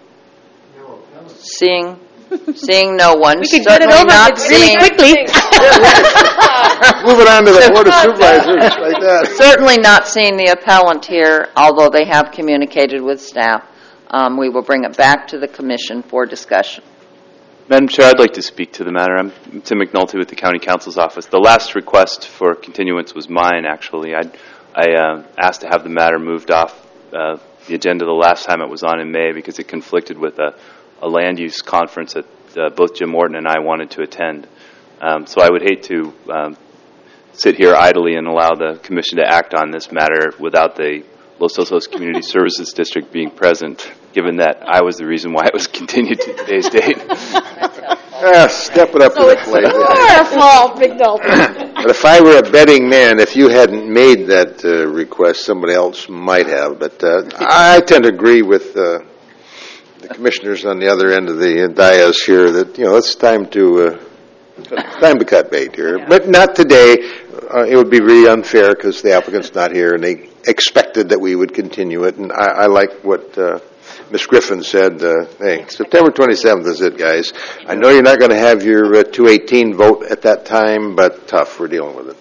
Seeing no one. We could get it over really quickly. Moving on to the Board of Supervisors like that. Certainly not seeing the appellant here, although they have communicated with staff. We will bring it back to the commission for discussion. Madam Chair, I'd like to speak to the matter. I'm Tim McNulty with the County Counsel's Office. The last request for continuance was mine, actually. I asked to have the matter moved off the agenda the last time it was on in May because it conflicted with a land use conference that both Jim Morton and I wanted to attend. So I would hate to sit here idly and allow the Commission to act on this matter without the Los Osos Community Services District being present, given that I was the reason why it was continued to today's date. Step it up to the plate. Your fault, McNulty. But if I were a betting man, if you hadn't made that request, somebody else might have. But I tend to agree with the commissioners on the other end of the dais here that it's time to cut bait here. Yeah. But not today. It would be really unfair because the applicant's not here, and they expected that we would continue it. And I like what Ms. Griffin said. Hey, September 27th is it, guys. I know you're not going to have your 218 vote at that time, but tough. We're dealing with it.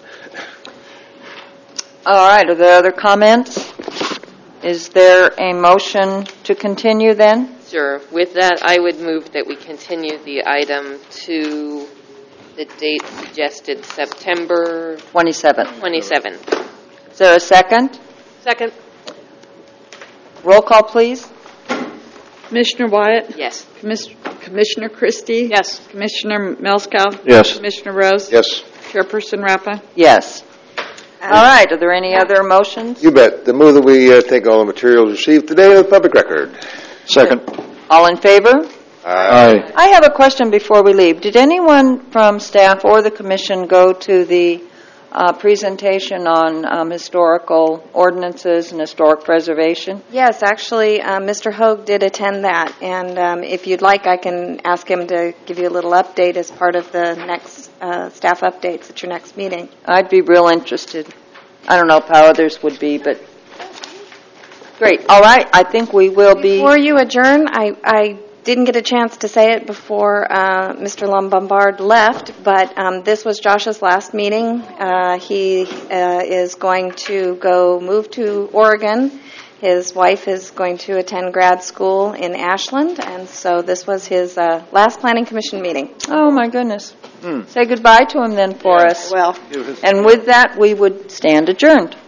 All right. Are there other comments? Is there a motion to continue then? Sure. With that, I would move that we continue the item to the date suggested, September 27th. 27th. Is there a second? Second. Roll call, please. Commissioner Wyatt? Yes. Commissioner Christie? Yes. Commissioner Melskow? Yes. Commissioner Rose? Yes. Chairperson Rappa? Yes. All right. Are there any other motions? You bet. The move that we take all the materials received today in the public record. Second. All in favor? Aye. I have a question before we leave. Did anyone from staff or the commission go to the presentation on historical ordinances and historic preservation? Yes, actually, Mr. Hoag did attend that, and if you'd like, I can ask him to give you a little update as part of the next staff updates at your next meeting. I'd be real interested. I don't know how others would be, but great. All right, I think we will be... Before you adjourn, I didn't get a chance to say it before Mr. Lombard left, but this was Josh's last meeting. He is going to move to Oregon. His wife is going to attend grad school in Ashland, and so this was his last Planning Commission meeting. Oh, my goodness. Say goodbye to him then for us. Well. And with that, we would stand adjourned.